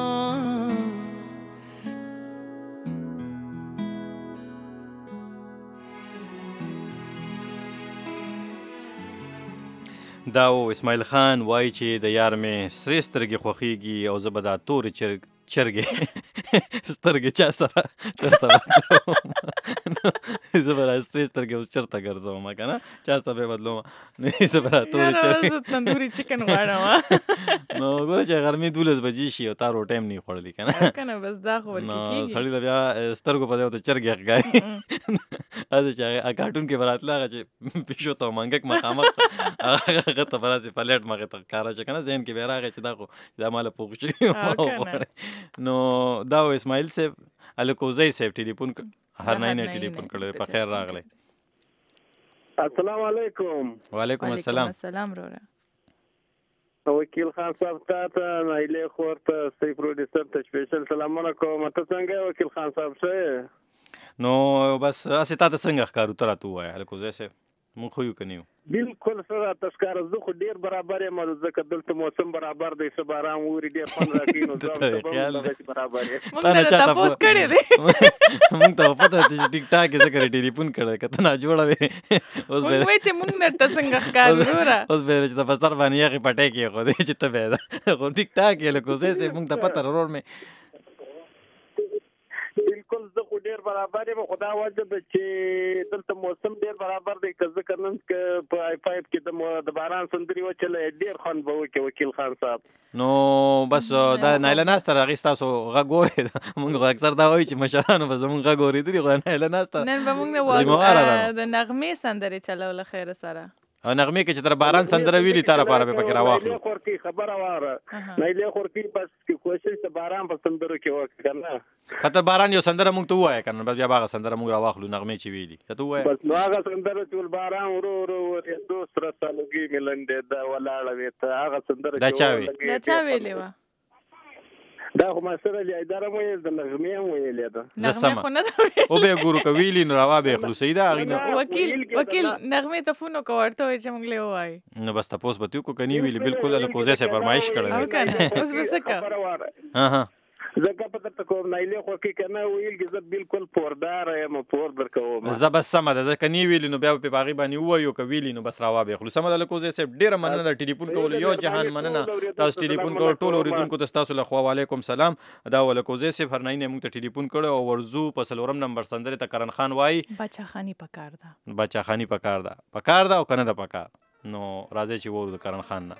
دا و اسماعیل خان وایي چې د یار مې سرې سترګې خوښېږي او زه به دا تورې چرګې سترګې چا سره چرته بدلوم زه به دا سرې سترګې اوس چرته ګرځوم که نه چا سره به بدلوم نو زه به دا تورې چرګې تندوري چکن غواړم نو ګوره چې غرمې 12 بجې شي او تا روټۍ هم نه خوړلي که نه بس دا خو ورکې کېږي نو سړي ته بیا سترګو په ځای ورته چرګې ښکاري هسې چې هغه کارټون کې به راتله هغه چې پیشو ته منګک مخامخ هغه ته به راسې پلیټ مخې ته ښکاره شي که نه ذهن کې بیا راغی چې دا خو دا ماله پوخ شي نو دا و اسماعیل صاحب الکوزی صاحب ټلیفون هرناین ټلیفون کړی په خیر راغلی السلام علیکم وعلیکم السلام وروره وکیل خان صاحب ته نایلې خور ته سی پروډوسر ته سپیشل سلامونه کوم ته څنګه وکیل خان صاحب شه نو بس هسې تا ته څنګه ښکارو ته راته ووایه الکوزی صاحب مونږ خو یو که نه یو بالکل سره تشکار زه خو ډیر برابر یم ځکه دلته موسم برابر دی څه باران اوري ډیر خوند راکوي نو زه برابر یم موږ ته تپوس کړی دی مونږ ته پته چې ټیک ټاک یې ځکه ټلیفون کړی که ته ناجوړه وې اوس موږ وایو چې موږ درته څنګه ښکارو وروره اوس به چې ته په سر باندې یخې پټۍ کېښودې چې ته بیا ده خو ټیک ټاک یې لکوزی صاحب مونږ ته پته ورور مې بالکل زه خو ډیر برابر یم خو دا وجه ده چې دلته موسم ډیر برابر دی که ځکه نن په آی 5 کې د باران سندرې وچلی ډیر خوند به وکړي وکیل خان صاحب نو بس دا نایله ناسته هغې ستاسو غږ اورېده مونږ خو اکثر دا وایي چې مشرانو به زمونږ غږ اورېدلي خو نایله ناسته نن به مونږ د نغمې سندرې چلوله خیر سره او نغمې کې چې تر باران سندره ویلي تا لپاره به پکې راواخلو خبره واره نایلې خورکي بس کوشش ته باران په سندرو کې وکړه که نه خطر باران یو سندره مونږ ته ووایه که نه بس بیا به هغه سندره مونږ راواخلو نغمې چې ویلي ته ووایه بس نو هغه سندره چې ول باران ورو ورو ورېدو سره سالوګي مې لنډېده ولاړه وې ته هغه سندره دا چا ویلې وه دا خو ما سره لیداره مو یې د نغمې هم ویلې ده زه سمه او به یې ګورو که ویلي نو روا به یې خلو صحیح ده هغې نه وکیل نغمې ته فون وکړه ورته وایي چې موږ له ووایو نو بس تپوس به تې وکړو که نه ویلي بالکل الکوزی صاحب فرمایش کړی او که نه اوس به څه کوو زه که په درته کوم نایلې خوښي که نه ویل زه بالکل پورداره یم پور در کوم زه بس سمه ده که نه ویلي نو بیا به په هغې باندې ووایو که ویلي نو بس راوا به یې خلو سمه ده الکوزی صاحب ډېره مننه د ټلیفون کولو یو جهان مننه تاسو ټلیفون کول ټولو اورېدونکو ته ستاسو له خوا وعلیکم سلام دا و الکوزی صاحب هرناین یې مونږ ته ټلیفون کړی او ورځو په 4 نمبر سندرې ته کرن خان وایي بچاخاني پکار ده بچاخاني پکار ده او که نه ده پکار نو راځئ چې وورو د کرن خان نه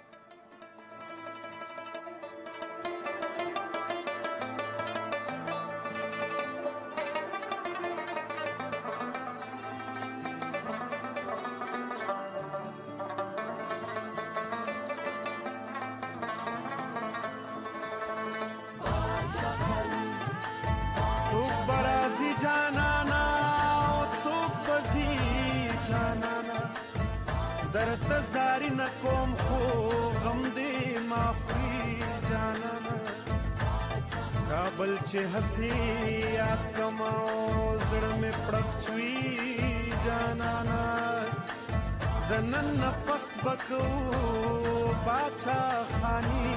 کابل چې هسي یاد کما زړه مې پړق چوي جانانا د نن نفس بکو باچا خانی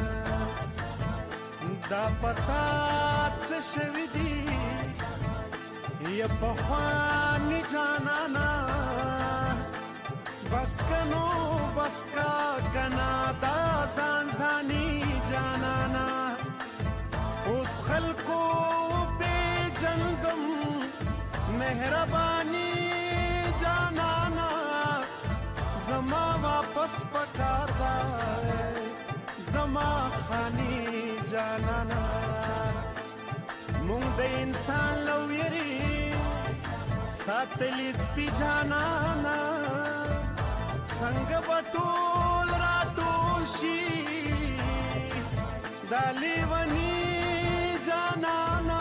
دا پتا څه شوي دي یا پخوانی جانانا بس کنو بس کا کنا دا ځان ځاني جانانا اوس خلکو پې جنګم مهرباني جانانا زما واپس پکار دا زما خانی جانانا مونږ د انسان لویری ساتلی سپی جانانا څنګه بټول را ټول شي دالی ونی جانانا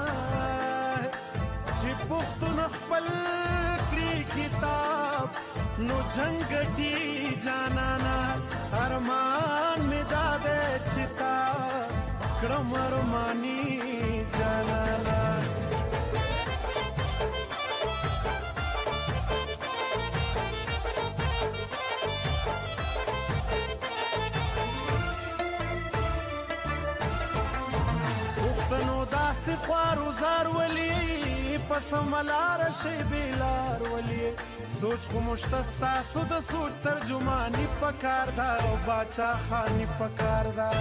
چې پښتون خپل کړي کتاب نو جنگټي جانانا ارمان می داده چتا کړم ارمانی جانانا خوارو زار ولی پس ملار شی بیلار ولی سوچ خو مشتستا سود سود ترجمانی پکار دا او باچا خانی پکار دا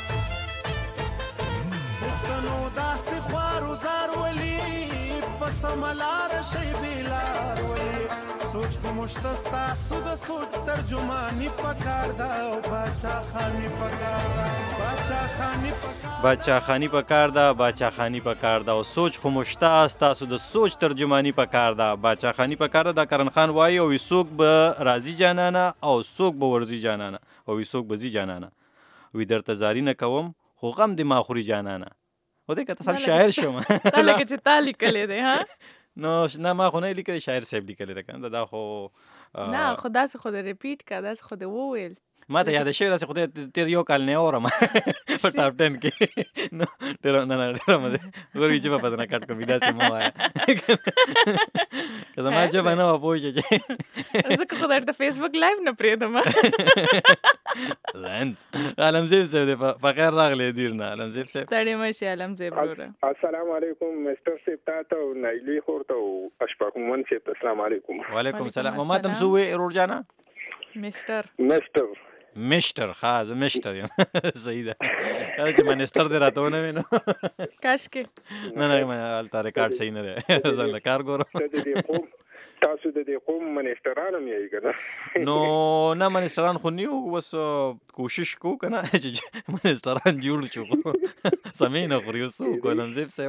پختنو داس خوارو زار ولی پس ملار شی بیلار ولی سوچ خو مشتستا سود سود ترجمانی پکار دا او باچا خانی پکار دا باچا خانی پکار دا باچا خانی پکار دا او سوچ خو مشتا تاسو د سوچ ترجمانی پکار دا باچا خانی پکار دا کرن خان وای او وسوک به راضی جانانا او سوک به ورزی جانانا او وسوک بزی جانانا وی درته زاری نه کوم خو غم د ماخوري جانانا او دې کته سم شاعر شوم تاله کې چې تالی کله دی ها نو نه ما خو نه لیکل شاعر صاحب لیکل راکنه دا خو نه خدا سه خود ریپیټ کا دا سه خود وویل ما ته یاد شوی راځي خو تیر یو کال نه اورم په ټاپ 10 کې نو تیر نه مده ګورې چې په پدنا کټ کو ویدا سم وایا کله ما چې باندې پوښتې چې زه خو درته فیسبوک لایو نه پریدم لند علم زیب صاحب په خیر راغلی دیرنا علم زیب صاحب ستړي مشه علم زیب وروره السلام علیکم مستر صاحب تاسو نایلی خورته او اشفاق من صاحب السلام علیکم وعلیکم السلام ما تم سوې رور جانا مشتر خاص مشتر یم صحیح ده چې منستر دې راته ونه وینو کاش کې نه ما الته ریکارډ صحیح نه ده زه کار ګورم تاسو د دې قوم منستران هم یې کنه نو نه منستران خو نیو وس کوشش کو کنه چې منستران جوړ شو سمینه خو یو سو کولم زیب صاحب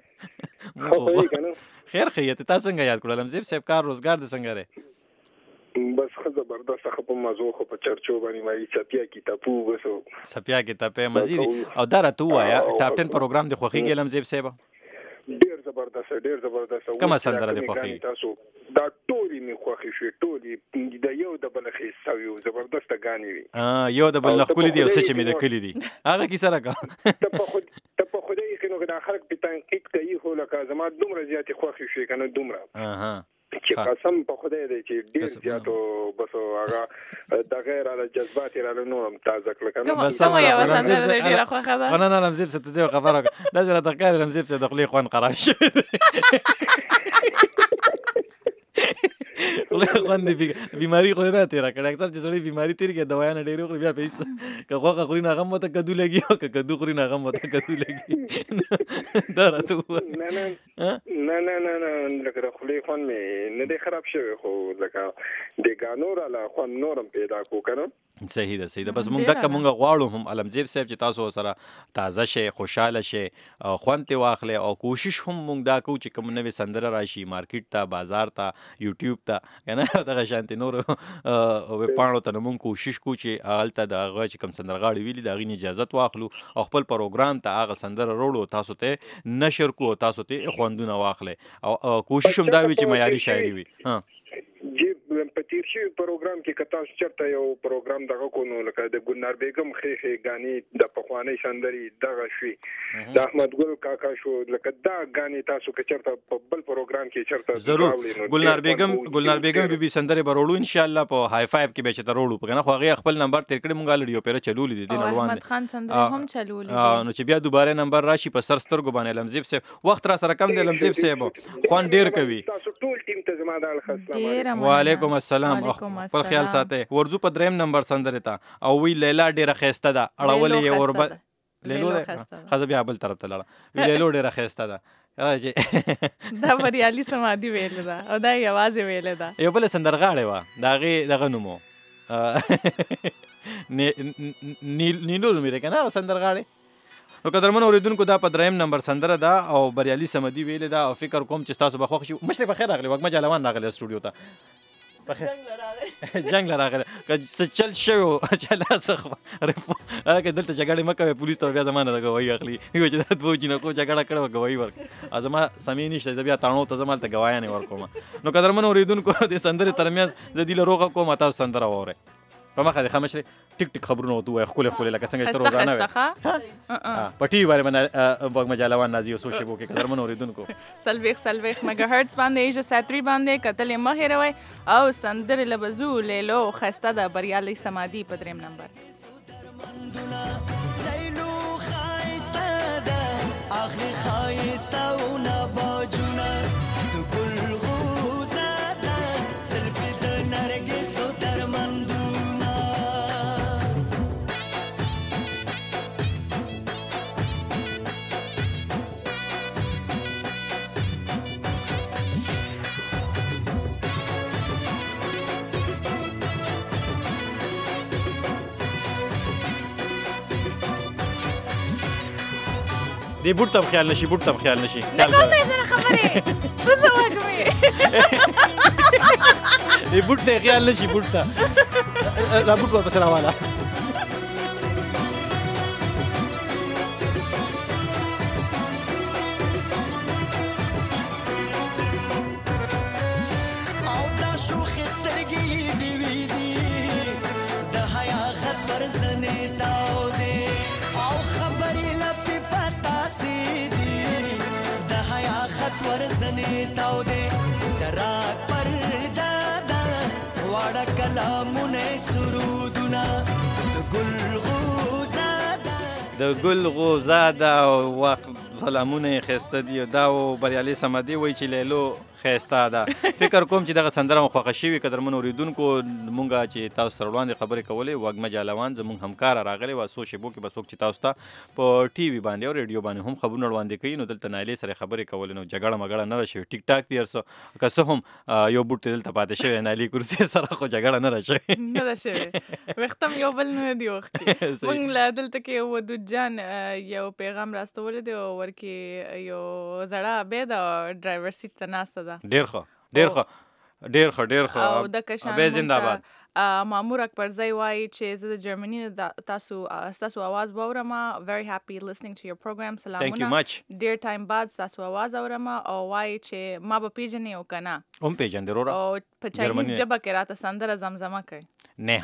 خیر خیته تاسو څنګه یاد کړل زیب صاحب کار روزګار د څنګه لري بس خو زبردست خو په مزو خو په چرچو باندې وایي سپیا کی تپو بسو سپیا کی تپه مزید او دره تو وایا ټاپ 10 پروګرام د خوخي ګلم زیب صاحب ډیر زبردست کومه سندره د خوخي تاسو دا ټولي می خوخي شو ټولي د یو د بل خېسو یو زبردست غاني وي یو د بل نخولي دی او څه چې می د کلی دی هغه کی سره کا ته په خدای کې نو دا خلک په تنقید کوي هو لکه زما دومره زیاتې خوخي شو کنه دومره چې قسم په خدای دی چې ډیر زیاتو بس هغه د غیر علی جذبات را نورم تازه کړل کنه بس ما یو سندره ډیره خوخه ده نه لمزيب ست زو خبره دا زره تکار لمزيب ست دخلي خوان قراش خوان دی بیماری خو نه تیرا کړه اکثر چې سړی بیماری تیر کې دوايا نه ډیرو خو بیا پیسې کغه خوري نه غم مت کدو لګي او کدو خوري نه غم مت کدو لګي دا راته نه لکه خولي خوان مې نه دی خراب شوی خو لکه د ګانور علا خوان نورم پیدا کو کنه صحیح ده بس مونږ دک مونږ غواړو هم علمزیب صاحب چې تاسو سره تازه شي خوشاله شي خوانته واخلې او کوشش هم مونږ دا کوو چې کوم نوې سندره راشي مارکیټ ته بازار ته یوټیوب ته کنه دا شانتي نور او پانو ته مونږ کوشش کوو چې الته د هغه چې کوم سندرغاړي ویلي دا غي اجازه واخلو او خپل پروګرام ته هغه سندره وروړو تاسو ته نشر کو تاسو ته خواندونه واخلې او کوشش هم دا وي چې معیاري شاعري وي جی په په تیر شوي پروګرام کې که تاسو چېرته یو پروګرام دغه کو نو لکه د ګلنار بیګم ښې ګانې د پخوانۍ سندرې دغه شوي د احمد ګل کاکا شو لکه دا ګانې تاسو که چېرته په بل پروګرام کې چېرته ضرور ګلنار بیګم بیبي سندرې به راوړو انشاءالله په های فایو کې به چې ته راوړو که نه خو هغې خپل نمبر تېر کړی مونږ الرډي یو پیره چلولي دي دې روان احمد خان سندرې هم چلولي دي نو چې بیا دوباره نمبر راشي په سر سترګو باندې لمزیب صاحب وخت را سره کم دی لمزیب صاحب خوند ډېر کوي تاسو ټول ټیم ته زما د السلام وعلیکم السلام خپل خیال ساتئ ورځو په دریم نمبر سندرې ته او وی لیلا ډېره ښایسته ده اړولې یې وربل لیلو ده ښځه بیا بل طرف ته لاړه لیلو ډېره ښایسته ده دا بریالي سمادي ویلې ده او دا یې یوازې ویلې ده یو بله سندرغاړې وه د هغې دغه نوم و نیلو نومېده که نه هغه سندرغاړې نو قدرمنو اورېدونکو دا په دریم نمبر سندره ده او بریالي سمدي ویلې ده او فکر کوم چې ستاسو به خوښ شي مشرې په خیر راغلی وږمه جالوان راغلی سټوډیو ته جنګ له راغلی که څه چل شوی و چې لا څه که دلته جګړې مه کوئ پولیس ته بیا زما نه د ګواهي اخلي وایي چې دا دوه جینکو جګړه کړې وه ګواهي ورکړه او زما سمې نشته زه بیا تاڼو ته ځم هلته ګواهیانې ورکوم نو قدرمنو اورېدونکو د سندرې ترمنځ زه دې له روغه کوم تاسو سندره واورئ په مخه دې ښه مشرې ټیک ټیک خبرونه ورته ووایه ښکلې ښکلې لکه څنګه چې ته روزانه وایې په ټي وي باندې وږمه جالوان نازي یو څو شیبو کې قدرمنو اورېدونکو 40 میگا هرتز باندې ایجا ساتری باندې کتلې مه هېروئ او سندرې له به ځو لیلو ښایسته ده بریالي سمادي په دریم نمبر لیلو ښایسته ده اخلي ښایستهونه باجونه د ګل غوزه ده زلفې د نرګسو درمندونه دې بوټ ته خیال نشي بوټ ته خیال نشي نکول دی سره خبرې ته څه وکړې دې بوټ ته خیال نشي بوټ ته دا بوټ ورپسې راواله او دا شوخې سترګې ډېوې دي د حیا خط ورځنې تاودې او خبرې لپې پتاسې دي د حیا خط ورځنې تاودې د راک پرده ده واړه کلامونه سرودونه د ګل غوزه ده د ګل غوزه ده وخت کلامونه یې ښایسته دي دا و بریالي سمدي وایي چې لیلو ښایسته ده فکر کوم چې دغه سندره مو خوښه شوي قدرمنو اورېدونکو مونږ چې تاسو سره وړاندې خبرې کولې وږمه جالوان زموږ همکاره راغلی وه څو شیبو کې به څوک چې تاسو ته په ټي وي باندې او ریډیو باندې هم خبرونه وړاندې کوي نو دلته نایلې سره خبرې کولې نو جګړه مګړه نه راشوي ټیک ټاک دي هر څه که څه هم یو بوټ دلته پاتې شوی نایلې کرسۍ سره خو جګړه نه راشوي نه ده شوې وختم یو بل نه دي وختي مونږ له دلته کې ودود جان یو پیغام راستولی دی او ورکې یو زړه بې ده ډرایور سیټ ته ناسته ده ډېر ښه ډېر ښه او د کشان زنده‌باد مامور اکبرزی وایي چې زه د جرمني نه ستاسو आवाज واورم very happy listening to your program سلامونه ډېر ټایم بعد ستاسو आवाज اورم او وایي چې ما به پیژنې او که نه هم پیژندې وروره او په چاینیز ژبه کې راته سندره زمزمه کوي نه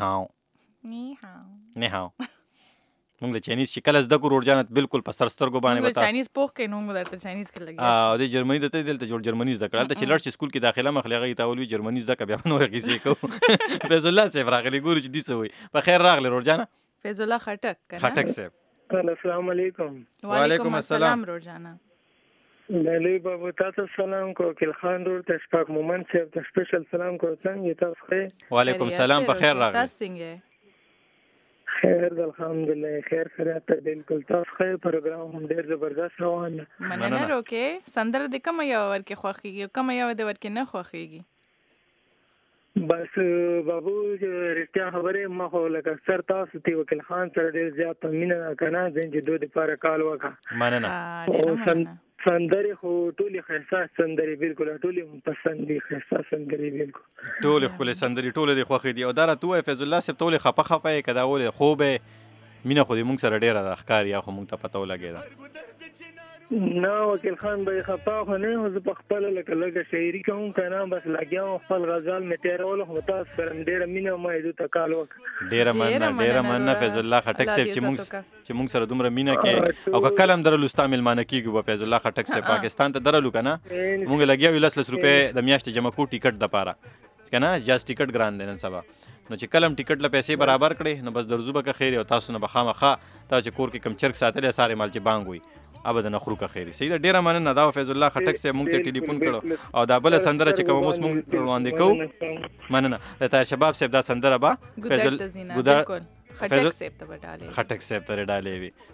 هاو مونږ د چاینیز چې کله زده کړو ورجانت بالکل په سر سترګو باندې مونږ چاینیز پوښ کوي نو موږ درته چاینیز کې لګیا او د جرمني دته دلته جوړ جرمني زده کړل ته چې لړ سکول کې داخله مخلي غي تاولوي جرمني زده ک بیا نو کیسې کو فیض الله صاحب راغلی ګوري چې دیسه وي په خیر راغلی ورجانه فیض الله خټک صاحب السلام علیکم وعلیکم السلام ورجانه للی بابا تاسو سلام کو کل خان ور ته شپږ مومن صاحب ته سپیشل سلام کو څنګه تاسو خیر وعلیکم السلام په خیر راغلی تاسو څنګه خیر الحمدلله خیر خیریت بالکل تاسو خیر پروګرام هم ډیر زبردست روان مننه روکه سندره د کوم یو ورکه خوخیږي کوم یو د ورکه نه خوخیږي بس بابو رښتیا خبره ما خو لکه سر تاسو تی وکیل خان سره ډیر زیات مینه کنه چې دوی د لپاره کال وکړه مننه سندرې خو ټولې ښایسته سندرې بالکل ټولې پسند دي ښایسته سندرې بالکل ټولې ښکلې سندرې ټولې دې خوښې دي او دا راته ووایه فیض الله صاحب ته ولې خفه یې که دا ولې خوب یې مینه خو دې مونږ سره ډېره ده ښکاري یا خو مونږ ته پته ولګېده نه وکیل خان به خطا خو نه زه په خپل لکه شاعري کوم کنه بس لګیاو خپل غزل می تیرول خو تاسو سره ډیره مینه ما دې ته کال وک ډیره مننه فیض الله خټک صاحب چې موږ سره دومره مینه کې او کلم درلو استعمال مانه کیږي په فیض الله خټک صاحب پاکستان ته درلو کنه موږ لګیاو 10 روپے د میاشتې جمع کو ټیکټ د پاره کنه جاست ټیکټ ګران دي نن سبا نو چې کلم ټیکټ له پیسې برابر کړي نو بس درزو به خیر او تاسو نه بخامخه تاسو چې کور کې کم چرګ ساتل ساره مال چې بانګ وي ابدا نخرو کا خیری سیده ډیره مننه دا فیض الله خټک سے مونږ ته ټلیفون کړو او دا بل سندره چې کوم اوس مونږ وړاندې کوو مننه د شباب صاحب دا سندره با فیض بالکل خټک صاحب ته ډالې خټک صاحب ته ډالې وی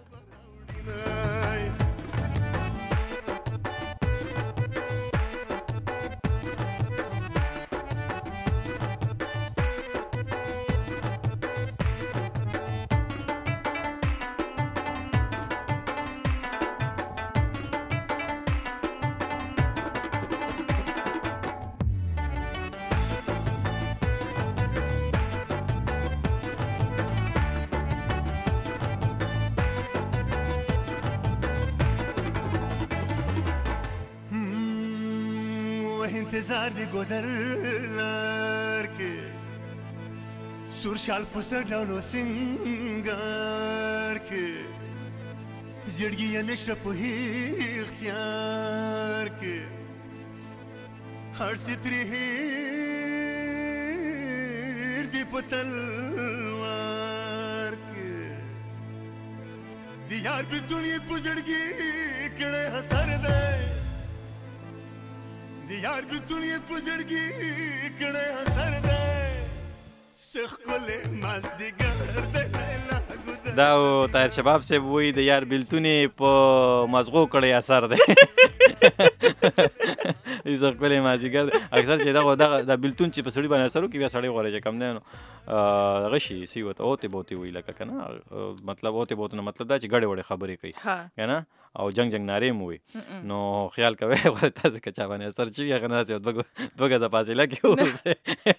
انتظار دی گودر که سور شال پسر ډولو سنگار که زړګي نشته په اختیار که هر ستري هیر دی پتلوار که دی یار بتونی په زړګي کړه حسر ده دی یار بتونی په زړګي کړه حسر ده سخ کوله مازدیګر ده دا طاهر شباب سے وای د یار بلتونی په مزغو کړي اثر ده ایزه کولې مازیګر اکثر چې دا بلتون چې په سړی باندې اثر کوي بیا سړی غوړي چې کم نه غشي سی وته اوته بوتي وی لکه کنه مطلب اوته بوت نه مطلب دا چې غړې وړې خبرې کوي کنه او جنگ نارې مو وي نو خیال کوي غوړې تاسو کچا باندې اثر چی هغه نه چې دوګه د فاصله کې ورسه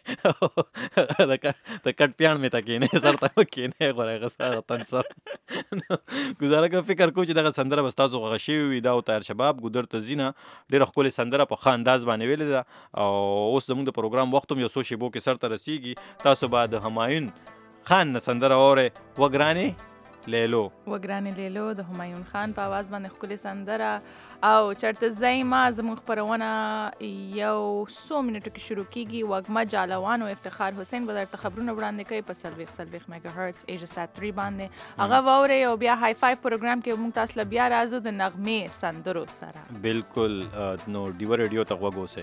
د کټ پیان می تکې نه سر ته کې نه غوړې غسه تن سر گزاره کوم فکر کو چې دغه سندره بس تاسو غشي وي دا او طاهر شباب ګودر ته زینه ډېر خپل سندره په ښه انداز باندې ویلې ده او اوس زموږ د پروګرام وخت هم یو څو شیبو کې سر ته رسیږي تاسو بعد همایون خان نه سندره اوره وګرانې لیلو د همایون خان په आवाज باندې خپل سندره او چرته زایما زموږ خبرونه یو 100 منټو کې شروع کیږي وګما جالوان او افتخار حسین به درته خبرونه وړاندې کوي په 30 میگا هرتز ایجا سات 3 باندې هغه ووري او بیا های 5 پروګرام کې موږ تاسو بیا راځو د نغمه سندرو سره بالکل نو ډیو ریډیو ته وګوسه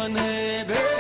बने दे